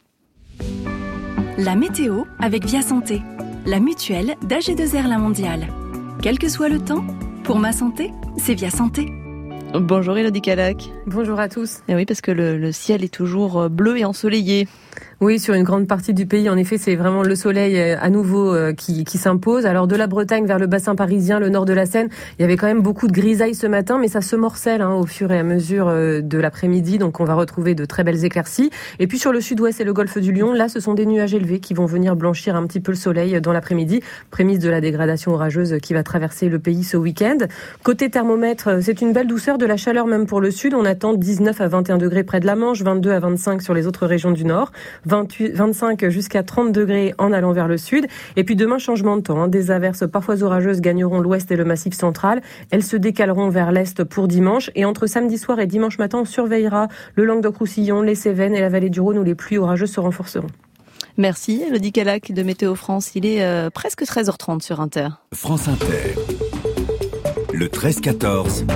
La météo avec Via Santé, la mutuelle d'A G deux R La Mondiale. Quel que soit le temps, pour ma santé, c'est Via Santé. Bonjour Élodie Calac. Bonjour à tous. Et oui, parce que le, le ciel est toujours bleu et ensoleillé. Oui, sur une grande partie du pays, en effet, c'est vraiment le soleil à nouveau qui, qui s'impose. Alors de la Bretagne vers le bassin parisien, le nord de la Seine, il y avait quand même beaucoup de grisailles ce matin, mais ça se morcelle hein, au fur et à mesure de l'après-midi, donc on va retrouver de très belles éclaircies. Et puis sur le sud-ouest et le golfe du Lion, là, ce sont des nuages élevés qui vont venir blanchir un petit peu le soleil dans l'après-midi, prémisse de la dégradation orageuse qui va traverser le pays ce week-end. Côté thermomètre, c'est une belle douceur, de la chaleur même pour le sud. On attend dix-neuf à vingt et un degrés près de la Manche, vingt-deux à vingt-cinq sur les autres régions du nord, vingt-huit, vingt-cinq jusqu'à trente degrés en allant vers le sud. Et puis demain, changement de temps. Hein. Des averses parfois orageuses gagneront l'ouest et le massif central. Elles se décaleront vers l'est pour dimanche. Et entre samedi soir et dimanche matin, on surveillera le Languedoc-Roussillon, les Cévennes et la vallée du Rhône où les pluies orageuses se renforceront. Merci, Elodie Calac de Météo France. Il est euh, presque treize heures trente sur Inter. France Inter. Le treize quatorze.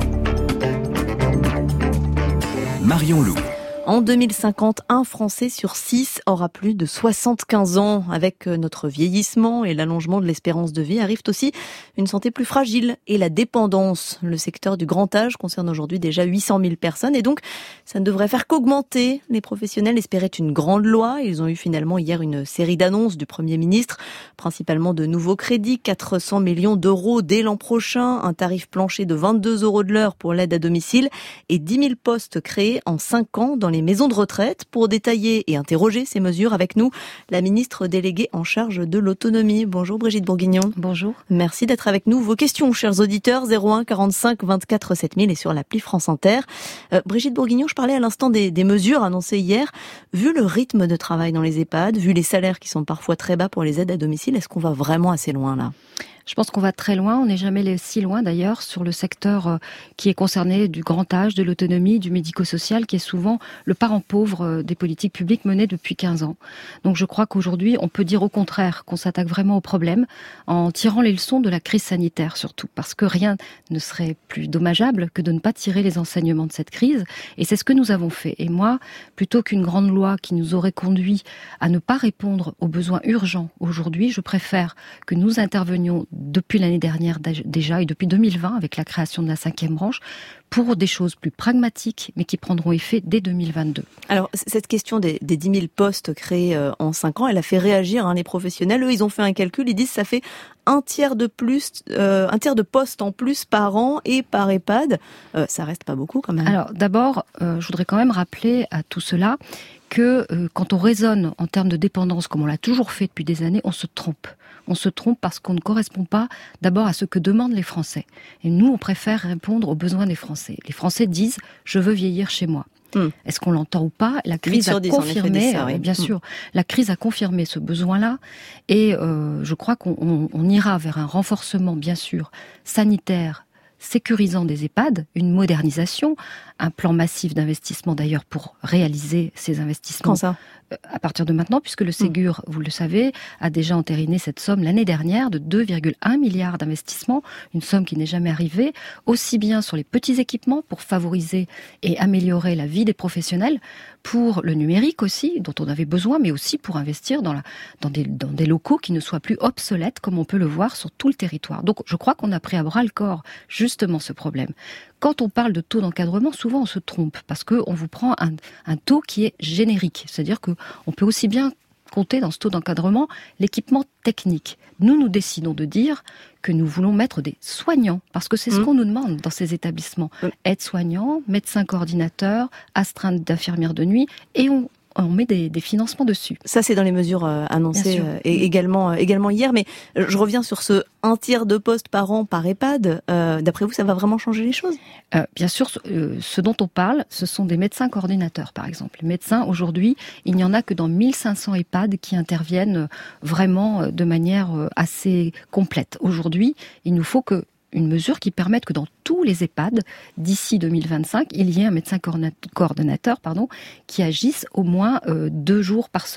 Marion Loup. En deux mille cinquante, un Français sur six aura plus de soixante-quinze ans. Avec notre vieillissement et l'allongement de l'espérance de vie, arrive aussi une santé plus fragile et la dépendance. Le secteur du grand âge concerne aujourd'hui déjà huit cent mille personnes et donc ça ne devrait faire qu'augmenter. Les professionnels espéraient une grande loi. Ils ont eu finalement hier une série d'annonces du Premier ministre, principalement de nouveaux crédits, quatre cents millions d'euros dès l'an prochain, un tarif plancher de vingt-deux euros de l'heure pour l'aide à domicile et dix mille postes créés en cinq ans dans les maisons de retraite. Pour détailler et interroger ces mesures avec nous, la ministre déléguée en charge de l'autonomie. Bonjour Brigitte Bourguignon. Bonjour. Merci d'être avec nous. Vos questions, chers auditeurs, zéro un quarante-cinq vingt-quatre sept mille et sur l'appli France Inter. Euh, Brigitte Bourguignon, je parlais à l'instant des, des mesures annoncées hier. Vu le rythme de travail dans les EHPAD, vu les salaires qui sont parfois très bas pour les aides à domicile, est-ce qu'on va vraiment assez loin là ? Je pense qu'on va très loin, on n'est jamais si loin d'ailleurs sur le secteur qui est concerné du grand âge, de l'autonomie, du médico-social, qui est souvent le parent pauvre des politiques publiques menées depuis quinze ans. Donc je crois qu'aujourd'hui, on peut dire au contraire qu'on s'attaque vraiment au problème en tirant les leçons de la crise sanitaire surtout, parce que rien ne serait plus dommageable que de ne pas tirer les enseignements de cette crise, et c'est ce que nous avons fait. Et moi, plutôt qu'une grande loi qui nous aurait conduit à ne pas répondre aux besoins urgents aujourd'hui, je préfère que nous intervenions depuis l'année dernière déjà et depuis deux mille vingt avec la création de la cinquième branche pour des choses plus pragmatiques mais qui prendront effet dès deux mille vingt-deux. Alors cette question des, des dix mille postes créés euh, en cinq ans, elle a fait réagir hein, les professionnels. Eux, ils ont fait un calcul, ils disent que ça fait un tiers de plus, euh, un tiers de postes en plus par an et par EHPAD. Euh, ça reste pas beaucoup quand même. Alors d'abord, euh, je voudrais quand même rappeler à tout cela que euh, quand on raisonne en termes de dépendance comme on l'a toujours fait depuis des années, on se trompe. On se trompe parce qu'on ne correspond pas d'abord à ce que demandent les Français. Et nous, on préfère répondre aux besoins des Français. Les Français disent « je veux vieillir chez moi ». Hum. Est-ce qu'on l'entend ou pas ? La crise a confirmé, ça, oui. bien sûr, hum. la crise a confirmé ce besoin-là, et euh, je crois qu'on on, on ira vers un renforcement, bien sûr, sanitaire, sécurisant des EHPAD, une modernisation, un plan massif d'investissement d'ailleurs pour réaliser ces investissements. Quand ça ? À partir de maintenant, puisque le Ségur, mmh. vous le savez, a déjà entériné cette somme l'année dernière de deux virgule un milliards d'investissements, une somme qui n'est jamais arrivée, aussi bien sur les petits équipements pour favoriser et améliorer la vie des professionnels, pour le numérique aussi, dont on avait besoin, mais aussi pour investir dans, la, dans, des, dans des locaux qui ne soient plus obsolètes, comme on peut le voir sur tout le territoire. Donc je crois qu'on a pris à bras le corps justement ce problème. Quand on parle de taux d'encadrement, souvent on se trompe, parce qu'on vous prend un, un taux qui est générique, c'est-à-dire que on peut aussi bien compter dans ce taux d'encadrement l'équipement technique. Nous, nous décidons de dire que nous voulons mettre des soignants, parce que c'est ce mmh. qu'on nous demande dans ces établissements. Mmh. Aides-soignants, médecins coordinateurs, astreintes d'infirmières de nuit, et on on met des, des financements dessus. Ça, c'est dans les mesures euh, annoncées euh, et également, euh, également hier. Mais euh, je reviens sur ce un tiers de postes par an par EHPAD. Euh, d'après vous, ça va vraiment changer les choses ? euh, Bien sûr, euh, ce dont on parle, ce sont des médecins coordinateurs, par exemple. Les médecins, aujourd'hui, il n'y en a que dans mille cinq cents EHPAD qui interviennent vraiment de manière assez complète. Aujourd'hui, il nous faut que une mesure qui permette que dans tous les EHPAD, d'ici deux mille vingt-cinq, il y ait un médecin coordonnateur pardon, qui agisse au moins euh, deux jours par semaine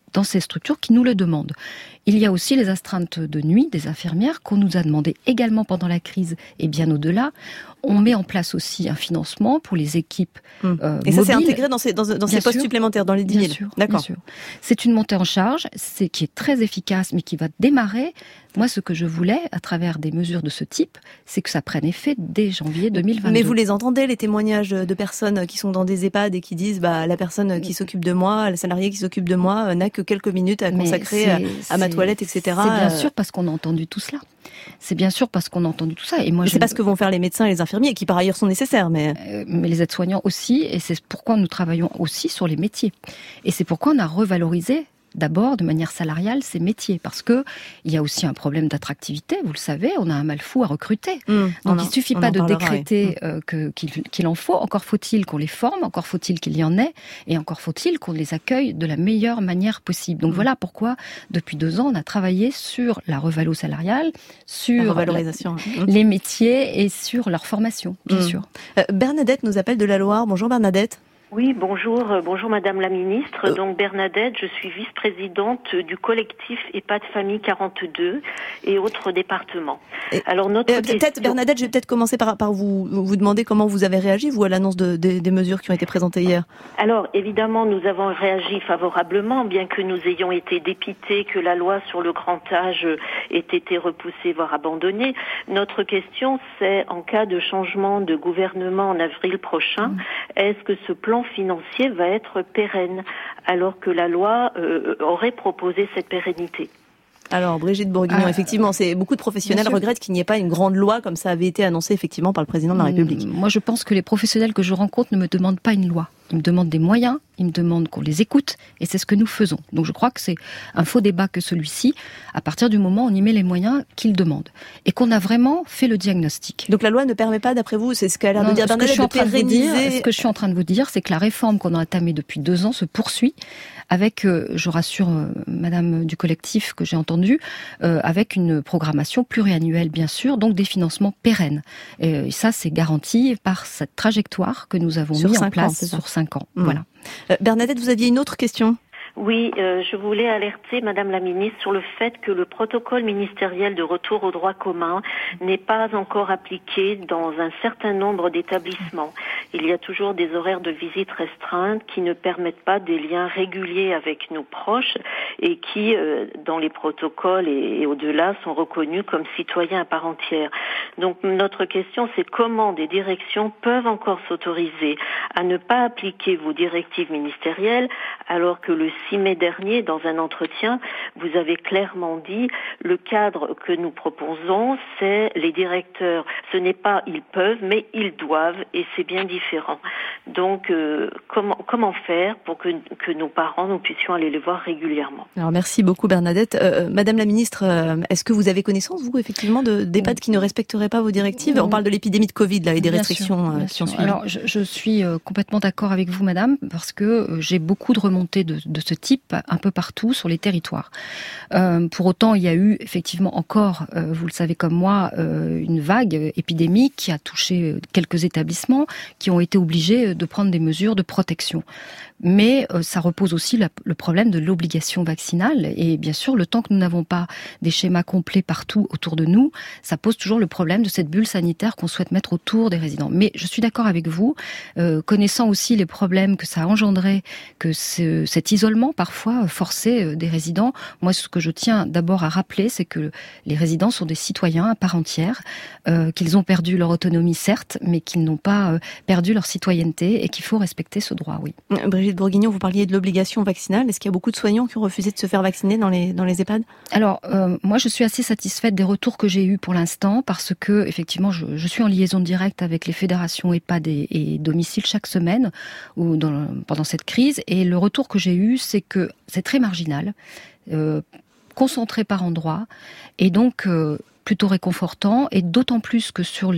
dans ces structures qui nous le demandent. Il y a aussi les astreintes de nuit des infirmières qu'on nous a demandé également pendant la crise et bien au-delà. On met en place aussi un financement pour les équipes euh, mobiles. Et ça s'est intégré dans ces, dans, dans ces postes sûr, supplémentaires, dans les dix mille. Bien sûr, D'accord. bien sûr. C'est une montée en charge, c'est qui est très efficace, mais qui va démarrer. Moi, ce que je voulais, à travers des mesures de ce type, c'est que ça prenne effet dès janvier deux mille vingt-deux. Mais vous les entendez, les témoignages de personnes qui sont dans des EHPAD et qui disent bah, la personne qui s'occupe de moi, le salarié qui s'occupe de moi, n'a que quelques minutes à consacrer à, à ma toilette, et cetera. C'est bien sûr parce qu'on a entendu tout cela. C'est bien sûr parce qu'on a entendu tout ça. Et moi, je sais pas ce que vont faire les médecins et les infirmiers, qui par ailleurs sont nécessaires, mais euh, mais les aides-soignants aussi. Et c'est pourquoi nous travaillons aussi sur les métiers. Et c'est pourquoi on a revalorisé d'abord de manière salariale ces métiers, parce que il y a aussi un problème d'attractivité, vous le savez, on a un mal fou à recruter. Mmh, Donc il suffit pas de décréter mmh. euh, que, qu'il, qu'il en faut, encore faut-il qu'on les forme, encore faut-il qu'il y en ait, et encore faut-il qu'on les accueille de la meilleure manière possible. Donc mmh. voilà pourquoi, depuis deux ans, on a travaillé sur la revalo salariale, sur la revalorisation, la, mmh. les métiers et sur leur formation, bien mmh. sûr. Euh, Bernadette nous appelle de la Loire. Bonjour Bernadette. Oui, bonjour, euh, bonjour Madame la Ministre. Donc Bernadette, je suis vice-présidente du collectif EHPAD Famille quarante-deux et autres départements. Et, Alors notre euh, peut-être question... Bernadette, je vais peut-être commencer par, par vous vous demander comment vous avez réagi vous à l'annonce de, de, des mesures qui ont été présentées hier. Alors évidemment, nous avons réagi favorablement, bien que nous ayons été dépités que la loi sur le grand âge ait été repoussée voire abandonnée. Notre question, c'est en cas de changement de gouvernement en avril prochain, mmh. est-ce que ce plan financier va être pérenne, alors que la loi euh, aurait proposé cette pérennité. Alors Brigitte Bourguignon, euh, effectivement, c'est beaucoup de professionnels regrettent qu'il n'y ait pas une grande loi comme ça avait été annoncé effectivement par le président de la République. Moi, je pense que les professionnels que je rencontre ne me demandent pas une loi. Ils me demandent des moyens, ils me demandent qu'on les écoute, et c'est ce que nous faisons. Donc je crois que c'est un faux débat que celui-ci, à partir du moment où on y met les moyens qu'ils demandent, et qu'on a vraiment fait le diagnostic. Donc la loi ne permet pas, d'après vous, c'est ce qu'a l'air de dire Bernadette, de pérenniser... Ce que je suis en train de vous dire, c'est que la réforme qu'on a entamée depuis deux ans se poursuit, avec, euh, je rassure euh, Madame du collectif que j'ai entendu, euh, avec une programmation pluriannuelle bien sûr, donc des financements pérennes. Et ça, c'est garanti par cette trajectoire que nous avons sur mis en place ans, sur cinq ans. Mmh. Voilà. Euh, Bernadette, vous aviez une autre question ? Oui, euh, je voulais alerter Madame la Ministre sur le fait que le protocole ministériel de retour au droit commun n'est pas encore appliqué dans un certain nombre d'établissements. Il y a toujours des horaires de visite restreintes qui ne permettent pas des liens réguliers avec nos proches et qui, euh, dans les protocoles et, et au-delà, sont reconnus comme citoyens à part entière. Donc notre question, c'est comment des directions peuvent encore s'autoriser à ne pas appliquer vos directives ministérielles alors que le six mai dernier, dans un entretien, vous avez clairement dit le cadre que nous proposons, c'est les directeurs. Ce n'est pas ils peuvent, mais ils doivent, et c'est bien différent. Donc, euh, comment comment faire pour que que nos parents, nous puissions aller les voir régulièrement. Alors merci beaucoup Bernadette. Euh, Madame la Ministre, euh, est-ce que vous avez connaissance, vous, effectivement, de d'EHPAD qui ne respecteraient pas vos directives ? On parle de l'épidémie de Covid, là, et des bien restrictions sûr, euh, qui ont suivi. Alors, je, je suis euh, complètement d'accord avec vous, Madame, parce que euh, j'ai beaucoup de remontées de, de ce type un peu partout sur les territoires. Euh, pour autant, il y a eu effectivement encore, euh, vous le savez comme moi, euh, une vague épidémique qui a touché quelques établissements qui ont été obligés de prendre des mesures de protection. Mais euh, ça repose aussi la, le problème de l'obligation vaccinale. Et bien sûr, le temps que nous n'avons pas des schémas complets partout autour de nous, ça pose toujours le problème de cette bulle sanitaire qu'on souhaite mettre autour des résidents. Mais je suis d'accord avec vous, euh, connaissant aussi les problèmes que ça a engendré, que ce, cet isolement parfois forcé des résidents. Moi, ce que je tiens d'abord à rappeler, c'est que les résidents sont des citoyens à part entière, euh, qu'ils ont perdu leur autonomie, certes, mais qu'ils n'ont pas euh, perdu leur citoyenneté et qu'il faut respecter ce droit, oui. Brigitte Bourguignon, vous parliez de l'obligation vaccinale. Est-ce qu'il y a beaucoup de soignants qui ont refusé de se faire vacciner dans les, dans les EHPAD ? Alors, euh, moi, je suis assez satisfaite des retours que j'ai eus pour l'instant parce que, effectivement, je, je suis en liaison directe avec les fédérations EHPAD et, et domicile chaque semaine ou dans, pendant cette crise. Et le retour que j'ai eu, c'est que c'est très marginal, euh, concentré par endroits et donc euh, plutôt réconfortant. Et d'autant plus que sur les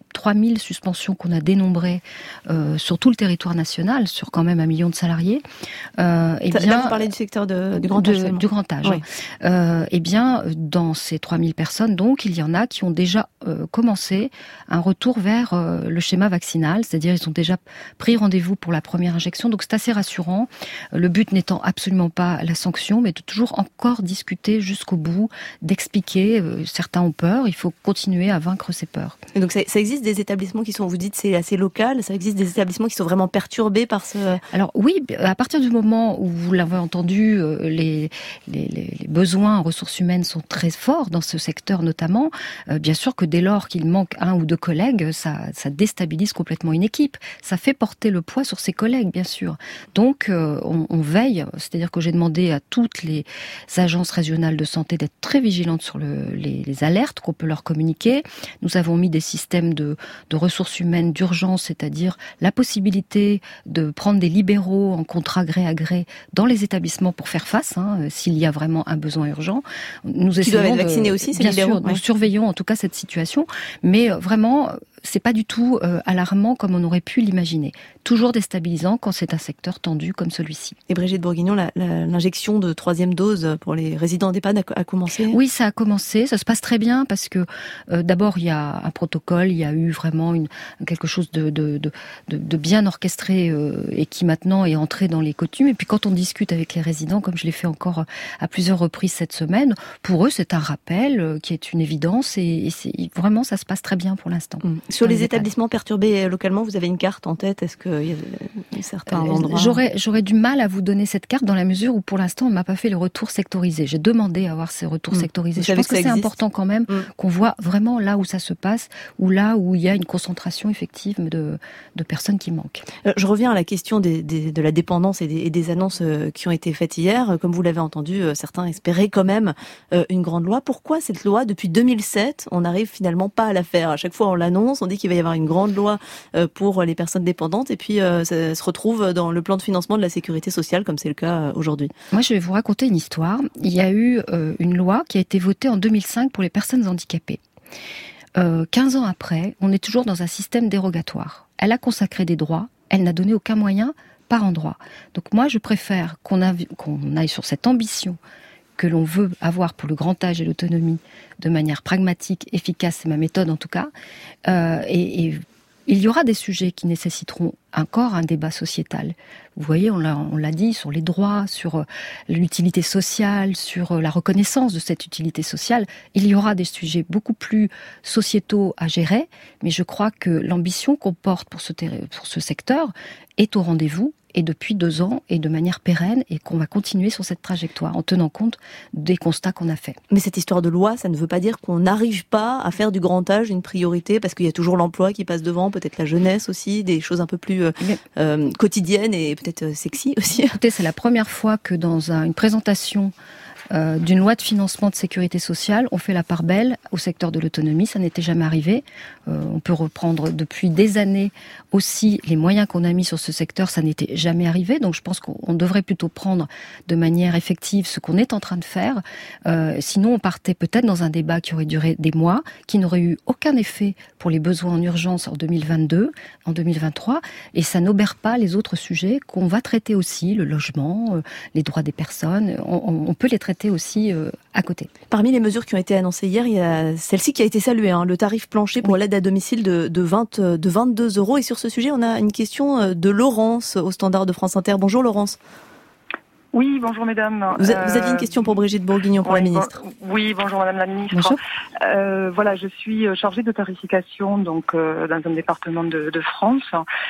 trois mille suspensions qu'on a dénombrées euh, sur tout le territoire national, sur quand même un million de salariés. Euh, et Ça, bien, là, vous parlez du secteur de, du grand âge. de, du grand âge. Oui. Euh, et bien, dans ces trois mille personnes, donc, il y en a qui ont déjà euh, commencé un retour vers euh, le schéma vaccinal, c'est-à-dire ils ont déjà pris rendez-vous pour la première injection. Donc, c'est assez rassurant. Le but n'étant absolument pas la sanction, mais de toujours encore discuter jusqu'au bout, d'expliquer. Euh, certains ont peur, il faut continuer à vaincre ces peurs. Et donc, ça, ça existe des établissements qui sont, vous dites, c'est assez local, ça existe des établissements qui sont vraiment perturbés par ce... Alors oui, à partir du moment où vous l'avez entendu, les, les, les besoins en ressources humaines sont très forts dans ce secteur notamment. Euh, bien sûr que dès lors qu'il manque un ou deux collègues, ça, ça déstabilise complètement une équipe. Ça fait porter le poids sur ses collègues, bien sûr. Donc euh, on, on veille, c'est-à-dire que j'ai demandé à toutes les agences régionales de santé d'être très vigilantes sur le, les, les alertes qu'on peut leur communiquer. Nous avons mis des systèmes de, de ressources humaines d'urgence, c'est-à-dire la possibilité de prendre des libéraux en contrat gré à gré dans les établissements pour faire face, hein, s'il y a vraiment un besoin urgent. Nous qui doivent être vaccinés aussi, c'est bien libéraux, sûr, ouais. Nous surveillons en tout cas cette situation, mais vraiment, c'est pas du tout euh, alarmant comme on aurait pu l'imaginer. Toujours déstabilisant quand c'est un secteur tendu comme celui-ci. Et Brigitte Bourguignon, la, la, l'injection de troisième dose pour les résidents d'EHPAD a, a commencé ? Oui, ça a commencé, ça se passe très bien parce que euh, d'abord il y a un protocole, il y a eu vraiment une, quelque chose de, de, de, de, de bien orchestré euh, et qui maintenant est entré dans les coutumes. Et puis quand on discute avec les résidents, comme je l'ai fait encore à plusieurs reprises cette semaine, pour eux c'est un rappel euh, qui est une évidence et, et c'est, vraiment ça se passe très bien pour l'instant. Mmh. Sur les, les établissements perturbés localement, vous avez une carte en tête ? Est-ce qu'il y a certains euh, endroits ? J'aurais, j'aurais du mal à vous donner cette carte dans la mesure où pour l'instant on ne m'a pas fait le retour sectorisé. J'ai demandé à avoir ces retours mmh. sectorisés. Vous Je pense que, que c'est existe. important quand même mmh. qu'on voit vraiment là où ça se passe ou là où il y a une concentration effective de, de personnes qui manquent. Euh, je reviens à la question des, des, de la dépendance et des, et des annonces qui ont été faites hier. Comme vous l'avez entendu, certains espéraient quand même euh, une grande loi. Pourquoi cette loi, depuis deux mille sept, on n'arrive finalement pas à la faire ? À chaque fois on l'annonce, on dit qu'il va y avoir une grande loi euh, pour les personnes dépendantes et puis euh, ça se retrouve dans le plan de financement de la sécurité sociale comme c'est le cas euh, aujourd'hui. Moi je vais vous raconter une histoire. Il y a eu euh, une loi qui a été votée en deux mille cinq pour les personnes handicapées. Euh, quinze ans après, on est toujours dans un système dérogatoire. Elle a consacré des droits, elle n'a donné aucun moyen par endroit. Donc moi, je préfère qu'on, a, qu'on aille sur cette ambition que l'on veut avoir pour le grand âge et l'autonomie de manière pragmatique, efficace, c'est ma méthode en tout cas. Euh, et, et il y aura des sujets qui nécessiteront encore un débat sociétal. Vous voyez, on l'a, on l'a dit, sur les droits, sur l'utilité sociale, sur la reconnaissance de cette utilité sociale. Il y aura des sujets beaucoup plus sociétaux à gérer, mais je crois que l'ambition qu'on porte pour ce, ter- pour ce secteur est au rendez-vous, et depuis deux ans, et de manière pérenne, et qu'on va continuer sur cette trajectoire, en tenant compte des constats qu'on a faits. Mais cette histoire de loi, ça ne veut pas dire qu'on n'arrive pas à faire du grand âge une priorité, parce qu'il y a toujours l'emploi qui passe devant, peut-être la jeunesse aussi, des choses un peu plus euh, euh, quotidiennes et peut-être sexy aussi. Écoutez, c'est la première fois que dans un, une présentation Euh, d'une loi de financement de sécurité sociale, on fait la part belle au secteur de l'autonomie, ça n'était jamais arrivé. Euh, on peut reprendre depuis des années aussi les moyens qu'on a mis sur ce secteur, ça n'était jamais arrivé. Donc je pense qu'on devrait plutôt prendre de manière effective ce qu'on est en train de faire. Euh, sinon, on partait peut-être dans un débat qui aurait duré des mois, qui n'aurait eu aucun effet pour les besoins en urgence en deux mille vingt-deux, en deux mille vingt-trois, et ça n'obère pas les autres sujets qu'on va traiter aussi, le logement, euh, les droits des personnes. On, on peut les traiter aussi euh, à côté. Parmi les mesures qui ont été annoncées hier, il y a celle-ci qui a été saluée, hein, le tarif plancher pour oui. l'aide à domicile de, de, vingt, de vingt-deux euros. Et sur ce sujet, on a une question de Laurence au standard de France Inter. Bonjour Laurence. Oui, bonjour mesdames. Vous, a, vous aviez une question pour Brigitte Bourguignon, pour oui, la ministre. Bon, oui, bonjour madame la ministre. Bonjour. Euh, voilà, je suis chargée de tarification donc euh, dans un département de, de France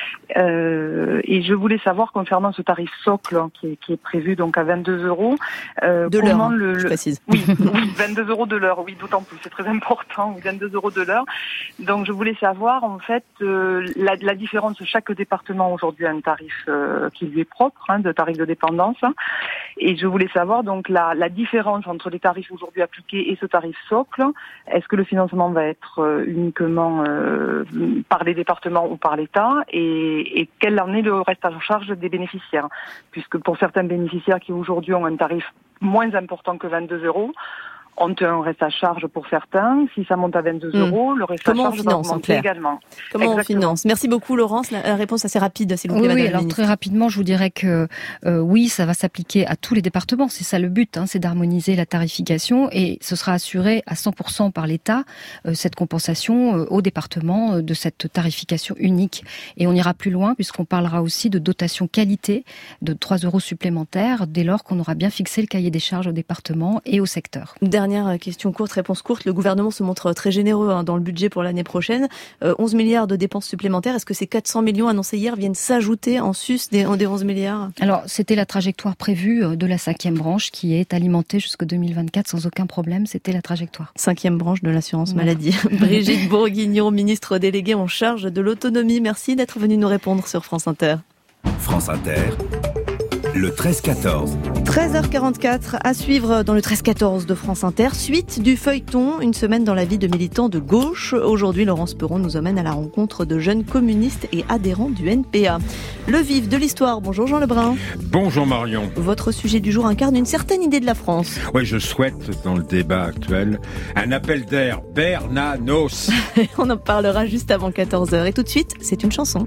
euh, et je voulais savoir concernant ce tarif socle hein, qui, est, qui est prévu donc à vingt-deux euros. Euh, de l'heure, le, je le... précise. Oui, oui, vingt-deux euros de l'heure, oui, d'autant plus, c'est très important, vingt-deux euros de l'heure. Donc je voulais savoir en fait euh, la, la différence. Chaque département aujourd'hui a un tarif euh, qui lui est propre, hein, de tarif de dépendance. Et je voulais savoir donc la, la différence entre les tarifs aujourd'hui appliqués et ce tarif socle. Est-ce que le financement va être euh, uniquement euh, par les départements ou par l'État et, et quel en est le reste à charge des bénéficiaires? Puisque pour certains bénéficiaires qui aujourd'hui ont un tarif moins important que vingt-deux euros, ont un reste à charge pour certains. Si ça monte à vingt-deux mmh. euros, le reste Comment à charge on finance, va augmenter également. Comment Exactement. on finance? Merci beaucoup Laurence. La réponse assez rapide, s'il vous plaît, oui, Madame oui, la alors ministre. très rapidement, je vous dirais que euh, oui, ça va s'appliquer à tous les départements. C'est ça le but, hein, c'est d'harmoniser la tarification et ce sera assuré à cent pour cent par l'État, euh, cette compensation euh, au département euh, de cette tarification unique. Et on ira plus loin puisqu'on parlera aussi de dotation qualité de trois euros supplémentaires dès lors qu'on aura bien fixé le cahier des charges au département et au secteur. Dernière question courte, réponse courte. Le gouvernement se montre très généreux hein, dans le budget pour l'année prochaine. Euh, onze milliards de dépenses supplémentaires. Est-ce que ces quatre cents millions annoncés hier viennent s'ajouter en sus des, des onze milliards? Alors, c'était la trajectoire prévue de la cinquième branche qui est alimentée jusqu'en deux mille vingt-quatre sans aucun problème. C'était la trajectoire. Cinquième branche de l'assurance maladie. Brigitte Bourguignon, ministre déléguée en charge de l'autonomie. Merci d'être venue nous répondre sur France Inter. France Inter, le treize quatorze. treize heures quarante-quatre, à suivre dans le treize quatorze de France Inter. Suite du feuilleton, une semaine dans la vie de militants de gauche. Aujourd'hui, Laurence Perron nous emmène à la rencontre de jeunes communistes et adhérents du N P A. Le vif de l'histoire. Bonjour Jean Lebrun. Bonjour Marion. Votre sujet du jour incarne une certaine idée de la France. Oui, je souhaite, dans le débat actuel, un appel d'air Bernanos. On en parlera juste avant quatorze heures. Et tout de suite, c'est une chanson.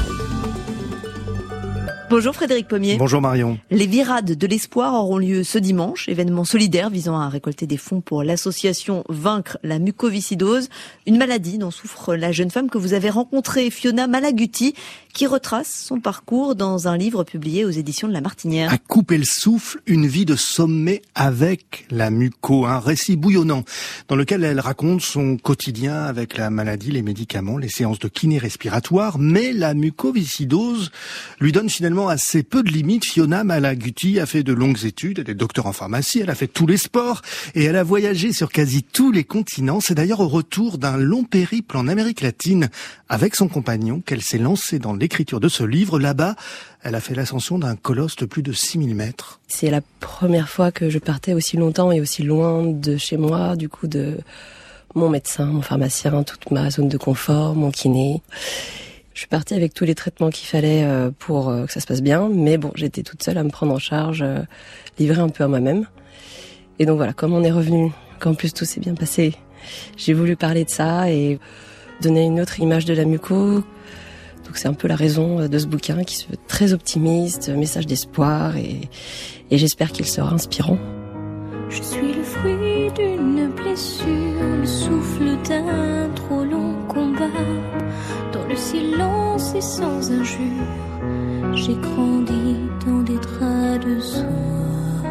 Bonjour Frédéric Pommier. Bonjour Marion. Les Virades de l'Espoir auront lieu ce dimanche, événement solidaire visant à récolter des fonds pour l'association Vaincre la mucoviscidose, une maladie dont souffre la jeune femme que vous avez rencontrée, Fiona Malaguti, qui retrace son parcours dans un livre publié aux éditions de La Martinière. À couper le souffle, une vie de sommet avec la muco, un récit bouillonnant dans lequel elle raconte son quotidien avec la maladie, les médicaments, les séances de kiné respiratoire, mais la mucoviscidose lui donne finalement assez peu de limites. Fiona Malaguti a fait de longues études, elle est docteur en pharmacie, elle a fait tous les sports et elle a voyagé sur quasi tous les continents. C'est d'ailleurs au retour d'un long périple en Amérique latine avec son compagnon qu'elle s'est lancée dans l'écriture de ce livre. Là-bas, elle a fait l'ascension d'un colosse de plus de six mille mètres. C'est la première fois que je partais aussi longtemps et aussi loin de chez moi, du coup de mon médecin, mon pharmacien, toute ma zone de confort, mon kiné. Je suis partie avec tous les traitements qu'il fallait pour que ça se passe bien, mais bon, j'étais toute seule à me prendre en charge, livrée un peu à moi-même. Et donc voilà, comme on est revenu, qu'en plus tout s'est bien passé, j'ai voulu parler de ça et donner une autre image de la muco. Donc c'est un peu la raison de ce bouquin qui se veut très optimiste, message d'espoir et, et j'espère qu'il sera inspirant. Je suis le fruit d'une blessure, le souffle d'un trop long combat. Dans le silence et sans injure, j'ai grandi dans des draps de soie.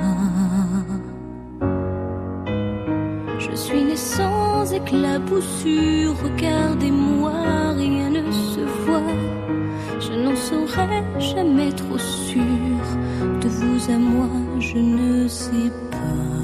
Je suis né sans éclaboussure, regardez-moi, rien ne se voit. Je n'en serai jamais trop sûre, de vous à moi, je ne sais pas.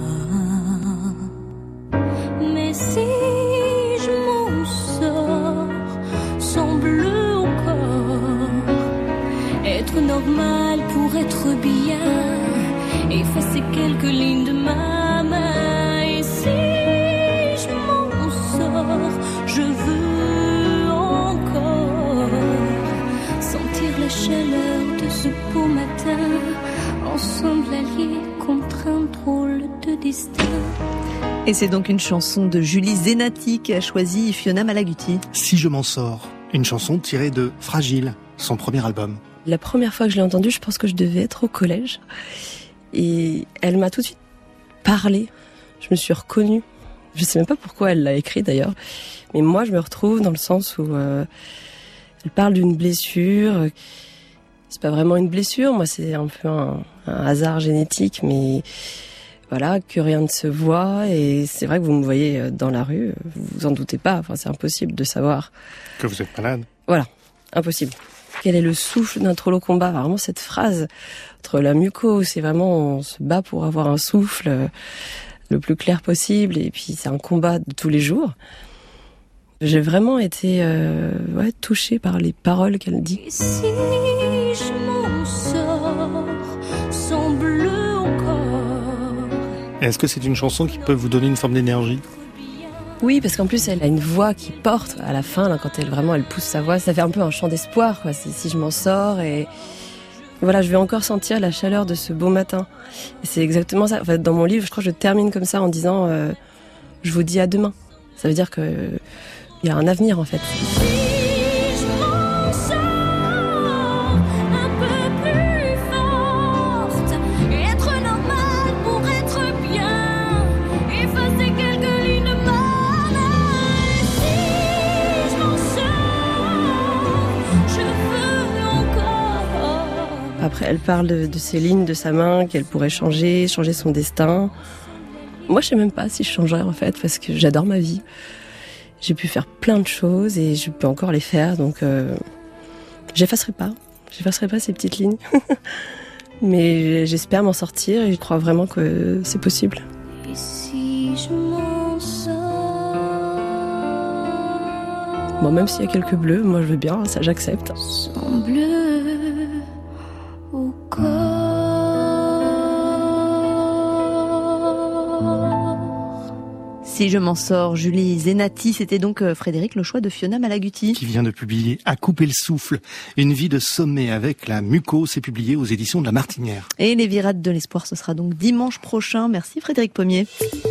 Mais si je m'en sors sans bleu au corps, être normal pour être bien, effacer quelques lignes de ma main. Et si je m'en sors, je veux encore sentir la chaleur de ce beau matin, ensemble alliés contre un drôle de destin. Et c'est donc une chanson de Julie Zenati qui a choisi Fiona Malaguti. Si je m'en sors, une chanson tirée de Fragile, son premier album. La première fois que je l'ai entendue, je pense que je devais être au collège. Et elle m'a tout de suite parlé. Je me suis reconnue. Je sais même pas pourquoi elle l'a écrit d'ailleurs. Mais moi, je me retrouve dans le sens où euh, elle parle d'une blessure. C'est pas vraiment une blessure. Moi, c'est un peu un, un hasard génétique, mais... Voilà, que rien ne se voit, et c'est vrai que vous me voyez dans la rue, vous vous en doutez pas, enfin c'est impossible de savoir. Que vous êtes malade. Voilà, impossible. Quel est le souffle d'un trop long combat? Vraiment cette phrase, entre la muco, c'est vraiment, on se bat pour avoir un souffle le plus clair possible, et puis c'est un combat de tous les jours. J'ai vraiment été euh, ouais, touchée par les paroles qu'elle dit. Et si je m'en sors sans bleu au corps. Est-ce que c'est une chanson qui peut vous donner une forme d'énergie? Oui, parce qu'en plus, elle a une voix qui porte à la fin, là, quand elle vraiment elle pousse sa voix. Ça fait un peu un chant d'espoir, quoi. Si, si je m'en sors, et Voilà, je vais encore sentir la chaleur de ce beau matin. Et c'est exactement ça. En fait, dans mon livre, je crois que je termine comme ça en disant euh, « je vous dis à demain ». Ça veut dire qu'il euh, y a un avenir en fait. Après, elle parle de, de ces lignes de sa main qu'elle pourrait changer, changer son destin. Moi, je sais même pas si je changerais en fait, parce que j'adore ma vie. J'ai pu faire plein de choses et je peux encore les faire, donc euh, j'effacerai pas. J'effacerai pas ces petites lignes. Mais j'espère m'en sortir et je crois vraiment que c'est possible. Et si je m'en sors? Bon, même s'il y a quelques bleus, moi je veux bien, ça j'accepte. Sans bleu au corps. Si je m'en sors, Julie Zenati, c'était donc Frédéric le choix de Fiona Malaguti. Qui vient de publier À couper le souffle, une vie de sommet avec la muco, c'est publié aux éditions de La Martinière. Et les virades de l'espoir, ce sera donc dimanche prochain. Merci Frédéric Pommier.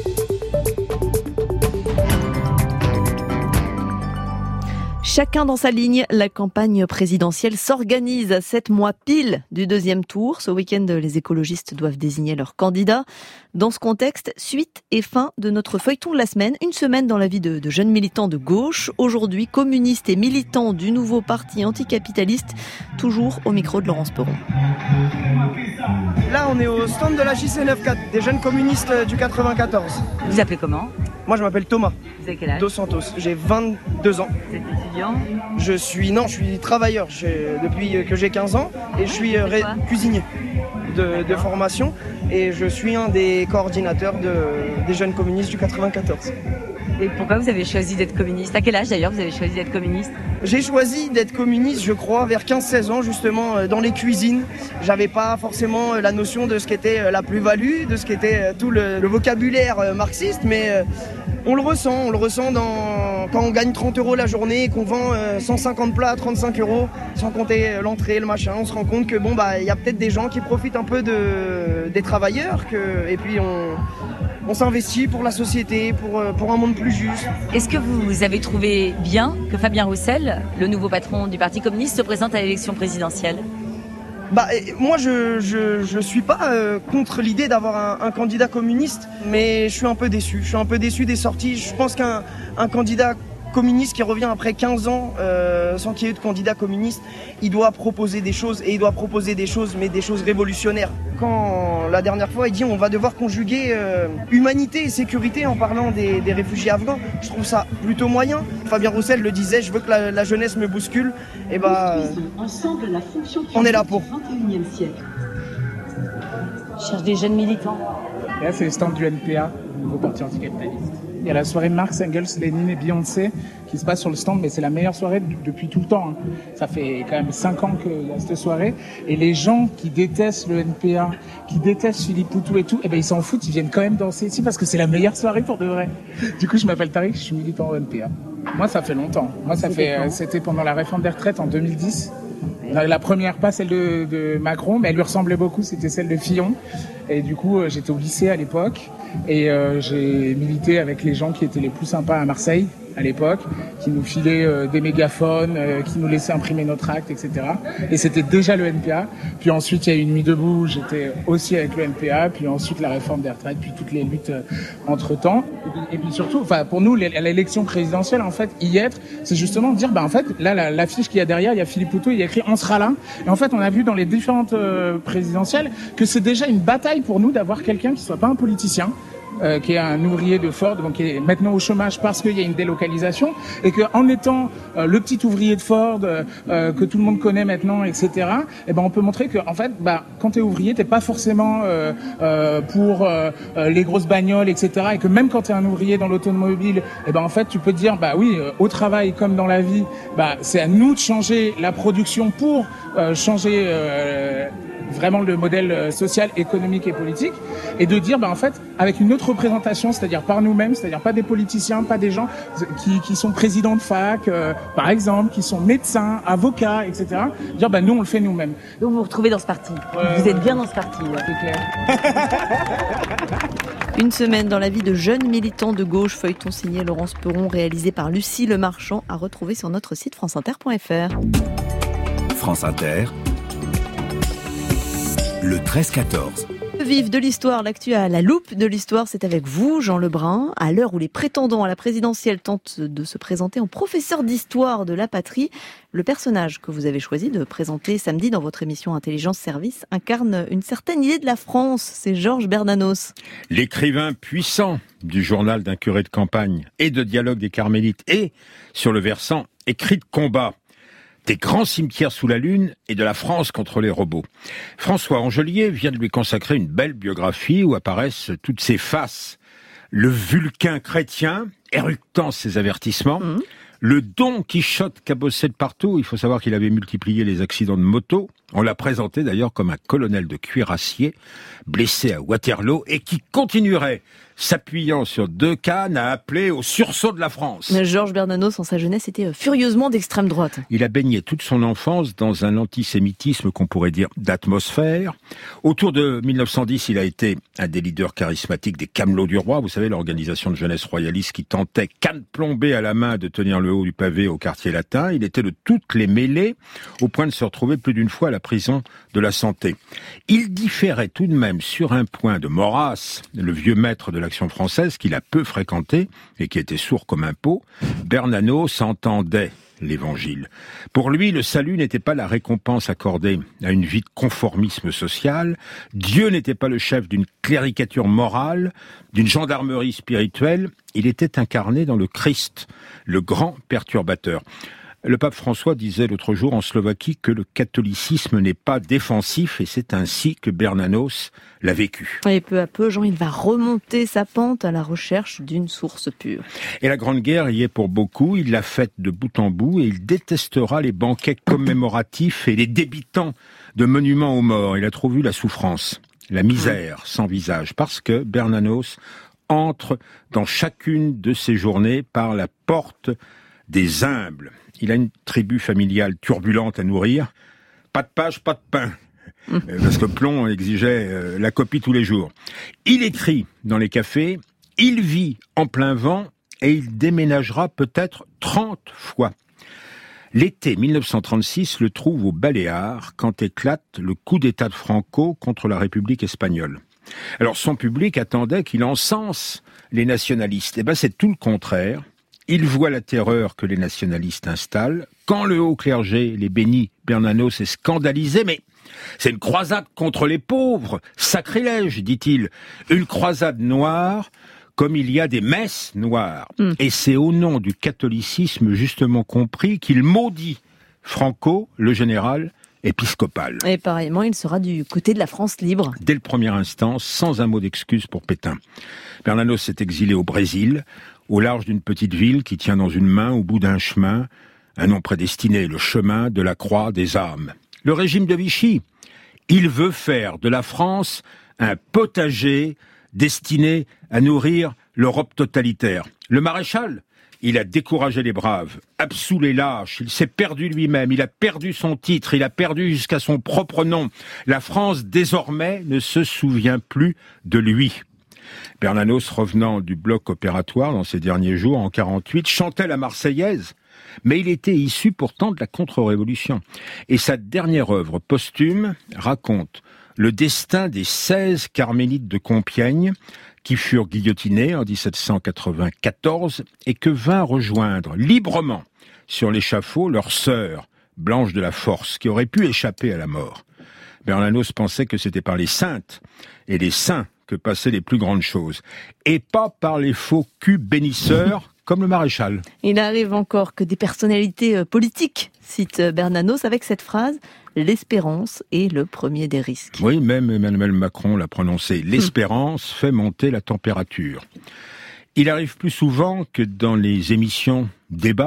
Chacun dans sa ligne, la campagne présidentielle s'organise à sept mois pile du deuxième tour. Ce week-end, les écologistes doivent désigner leurs candidats. Dans ce contexte, suite et fin de notre feuilleton de la semaine, une semaine dans la vie de, de jeunes militants de gauche. Aujourd'hui, communistes et militants du nouveau parti anticapitaliste, toujours au micro de Laurence Perron. Là, on est au stand de la J C neuf quatre, des jeunes communistes du quatre-vingt-quatorze. Vous appelez comment? Moi, je m'appelle Thomas. Vous avez quel âge? Dos Santos. J'ai vingt-deux ans. Vous êtes étudiant? Je suis, non, je suis travailleur j'ai, depuis que j'ai quinze ans et je suis ré, cuisinier de, de formation et je suis un des coordinateurs de, des jeunes communistes du quatre-vingt-quatorze. Et pourquoi vous avez choisi d'être communiste? À quel âge d'ailleurs vous avez choisi d'être communiste? J'ai choisi d'être communiste, je crois, vers quinze seize ans, justement, dans les cuisines. J'avais pas forcément la notion de ce qu'était la plus-value, de ce qu'était tout le, le vocabulaire marxiste, mais on le ressent, on le ressent dans, quand on gagne trente euros la journée et qu'on vend cent cinquante plats à trente-cinq euros, sans compter l'entrée, le machin, on se rend compte que bon, bah, il y a peut-être des gens qui profitent un peu de, des travailleurs, que, et puis on... On s'investit pour la société, pour, pour un monde plus juste. Est-ce que vous avez trouvé bien que Fabien Roussel, le nouveau patron du Parti communiste, se présente à l'élection présidentielle? Bah, moi, je, je, je suis pas euh, contre l'idée d'avoir un, un candidat communiste, mais je suis un peu déçu. Je suis un peu déçu des sorties. Je pense qu'un un candidat communiste qui revient après quinze ans euh, sans qu'il y ait eu de candidat communiste, il doit proposer des choses et il doit proposer des choses, mais des choses révolutionnaires. Quand la dernière fois il dit on va devoir conjuguer euh, humanité et sécurité en parlant des, des réfugiés afghans, je trouve ça plutôt moyen. Fabien Roussel le disait, je veux que la, la jeunesse me bouscule, et bah euh, ensemble la fonction on est là pour. vingt et unième siècle. Je cherche des jeunes militants. Et là c'est le stand du N P A, le nouveau parti anticapitaliste. Il y a la soirée Marx, Engels, Lénine et Beyoncé qui se passe sur le stand, mais c'est la meilleure soirée depuis tout le temps. Hein. Ça fait quand même cinq ans qu'il y a cette soirée. Et les gens qui détestent le N P A, qui détestent Philippe Poutou et tout, eh ben ils s'en foutent, ils viennent quand même danser ici parce que c'est la meilleure soirée pour de vrai. Du coup, je m'appelle Tariq, je suis militant au N P A. Moi, ça fait longtemps. Moi, ça fait, euh, c'était pendant la réforme des retraites en deux mille dix. La première, pas celle de, de Macron, mais elle lui ressemblait beaucoup, c'était celle de Fillon. Et du coup, euh, j'étais au lycée à l'époque et euh, j'ai milité avec les gens qui étaient les plus sympas à Marseille à l'époque, qui nous filaient euh, des mégaphones, euh, qui nous laissaient imprimer notre acte, et cetera. Et c'était déjà le N P A. Puis ensuite, il y a eu une nuit debout, j'étais aussi avec le N P A. Puis ensuite, la réforme des retraites, puis toutes les luttes euh, entre-temps. Et puis, et puis surtout, enfin, pour nous, l'élection présidentielle, en fait, y être, c'est justement dire, bah en fait, là, la, l'affiche qu'il y a derrière, il y a Philippe Poutou, il y a écrit « On sera là ». Et en fait, on a vu dans les différentes euh, présidentielles que c'est déjà une bataille pour nous d'avoir quelqu'un qui soit pas un politicien, Euh, qui est un ouvrier de Ford, donc qui est maintenant au chômage parce qu'il y a une délocalisation, et qu'en étant euh, le petit ouvrier de Ford euh, euh, que tout le monde connaît maintenant, et cetera. Et ben on peut montrer que en fait, bah quand t'es ouvrier, t'es pas forcément euh, euh, pour euh, euh, les grosses bagnoles, et cetera. Et que même quand t'es un ouvrier dans l'automobile, et ben en fait tu peux te dire bah oui, euh, au travail comme dans la vie, bah c'est à nous de changer la production pour euh, changer euh, vraiment le modèle social, économique et politique, et de dire, ben, en fait, avec une autre représentation, c'est-à-dire par nous-mêmes, c'est-à-dire pas des politiciens, pas des gens qui, qui sont présidents de fac, euh, par exemple, qui sont médecins, avocats, et cetera. Dire, ben, nous, on le fait nous-mêmes. Donc vous vous retrouvez dans ce parti. Ouais. Vous êtes bien dans ce parti. Là. C'est clair. Une semaine dans la vie de jeunes militants de gauche, feuilleton signé Laurence Perron, réalisé par Lucie Lemarchand, à retrouver sur notre site franceinter point f r. France Inter, le treize quatorze. Vive de l'histoire, l'actu à la loupe de l'histoire, c'est avec vous, Jean Lebrun. À l'heure où les prétendants à la présidentielle tentent de se présenter en professeur d'histoire de la patrie, le personnage que vous avez choisi de présenter samedi dans votre émission Intelligence Service incarne une certaine idée de la France. C'est Georges Bernanos. L'écrivain puissant du journal d'un curé de campagne et de dialogue des Carmélites et, sur le versant, écrit de combat des grands cimetières sous la Lune et de la France contre les robots. François Angelier vient de lui consacrer une belle biographie où apparaissent toutes ses faces. Le Vulcain chrétien, éructant ses avertissements, mmh. le Don Quichotte cabossé de partout. Il faut savoir qu'il avait multiplié les accidents de moto. On l'a présenté d'ailleurs comme un colonel de cuirassiers, blessé à Waterloo, et qui continuerait, s'appuyant sur deux cannes, à appeler au sursaut de la France. Georges Bernanos, en sa jeunesse, était furieusement d'extrême droite. Il a baigné toute son enfance dans un antisémitisme qu'on pourrait dire d'atmosphère. Autour de mille neuf cent dix, il a été un des leaders charismatiques des Camelots du Roi, vous savez, l'organisation de jeunesse royaliste qui tentait, canne plombée à la main, de tenir le haut du pavé au quartier latin. Il était de toutes les mêlées, au point de se retrouver plus d'une fois à la prison de la Santé. Il différait tout de même sur un point de Maurras, le vieux maître de l'Action française qu'il a peu fréquenté et qui était sourd comme un pot. Bernanos entendait l'Évangile. Pour lui, le salut n'était pas la récompense accordée à une vie de conformisme social. Dieu n'était pas le chef d'une cléricature morale, d'une gendarmerie spirituelle. Il était incarné dans le Christ, le grand perturbateur. Le pape François disait l'autre jour en Slovaquie que le catholicisme n'est pas défensif, et c'est ainsi que Bernanos l'a vécu. Et peu à peu, Jean, il va remonter sa pente à la recherche d'une source pure. Et la Grande Guerre y est pour beaucoup, il l'a faite de bout en bout, et il détestera les banquets commémoratifs et les débitants de monuments aux morts. Il a trop vu la souffrance, la misère sans visage, parce que Bernanos entre dans chacune de ses journées par la porte des humbles. Il a une tribu familiale turbulente à nourrir. Pas de page, pas de pain. Parce que Plomb exigeait la copie tous les jours. Il écrit dans les cafés, il vit en plein vent et il déménagera peut-être trente fois. L'été mille neuf cent trente-six le trouve aux Baléares quand éclate le coup d'État de Franco contre la République espagnole. Alors son public attendait qu'il encense les nationalistes. Eh ben c'est tout le contraire. Il voit la terreur que les nationalistes installent. Quand le haut clergé les bénit, Bernanos est scandalisé, mais c'est une croisade contre les pauvres. Sacrilège, dit-il. Une croisade noire, comme il y a des messes noires. Mm. Et c'est au nom du catholicisme justement compris qu'il maudit Franco, le général épiscopal. Et pareillement, il sera du côté de la France libre. Dès le premier instant, sans un mot d'excuse pour Pétain. Bernanos s'est exilé au Brésil, au large d'une petite ville qui tient dans une main, au bout d'un chemin, un nom prédestiné, le chemin de la croix des âmes. Le régime de Vichy, il veut faire de la France un potager destiné à nourrir l'Europe totalitaire. Le maréchal, il a découragé les braves, absous les lâches, il s'est perdu lui-même, il a perdu son titre, il a perdu jusqu'à son propre nom. La France, désormais, ne se souvient plus de lui. Bernanos, revenant du bloc opératoire dans ses derniers jours, en quarante-huit, chantait la Marseillaise, mais il était issu pourtant de la contre-révolution. Et sa dernière œuvre posthume raconte le destin des seize carmélites de Compiègne qui furent guillotinés en dix-sept cent quatre-vingt-quatorze et que vint rejoindre librement sur l'échafaud leur sœur, Blanche de la Force, qui aurait pu échapper à la mort. Bernanos pensait que c'était par les saintes et les saints que passaient les plus grandes choses, et pas par les faux culs bénisseurs comme le maréchal. Il arrive encore que des personnalités politiques citent Bernanos avec cette phrase « L'espérance est le premier des risques ». Oui, même Emmanuel Macron l'a prononcé. L'espérance hum. fait monter la température. Il arrive plus souvent que dans les émissions débats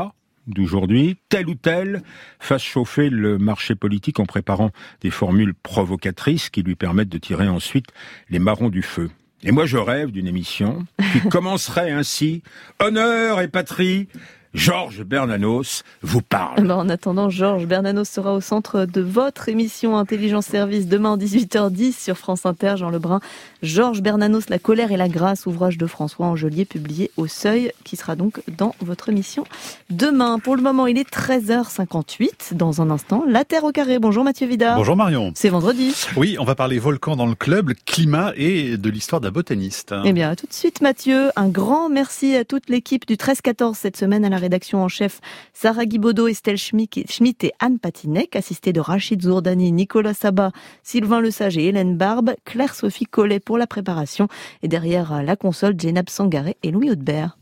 d'aujourd'hui, tel ou tel fasse chauffer le marché politique en préparant des formules provocatrices qui lui permettent de tirer ensuite les marrons du feu. Et moi, je rêve d'une émission qui commencerait ainsi. Honneur et patrie, Georges Bernanos vous parle. Ben en attendant, Georges Bernanos sera au centre de votre émission Intelligence Service demain dix-huit heures dix sur France Inter. Jean Lebrun, Georges Bernanos, La colère et la grâce, ouvrage de François Angelier publié au Seuil, qui sera donc dans votre émission demain. Pour le moment, il est treize heures cinquante-huit. Dans un instant, La Terre au carré. Bonjour Mathieu Vidard. Bonjour Marion. C'est vendredi. Oui, on va parler volcan dans le club, climat et de l'histoire d'un botaniste. Eh bien, à tout de suite Mathieu. Un grand merci à toute l'équipe du treize quatorze cette semaine à la rédaction en chef Sarah Guibaudot, Estelle Schmitt et Anne Patinek, assistée de Rachid Zourdani, Nicolas Sabat, Sylvain Lesage et Hélène Barbe, Claire-Sophie Collet pour la préparation et derrière la console, Jenab Sangaré et Louis Audebert.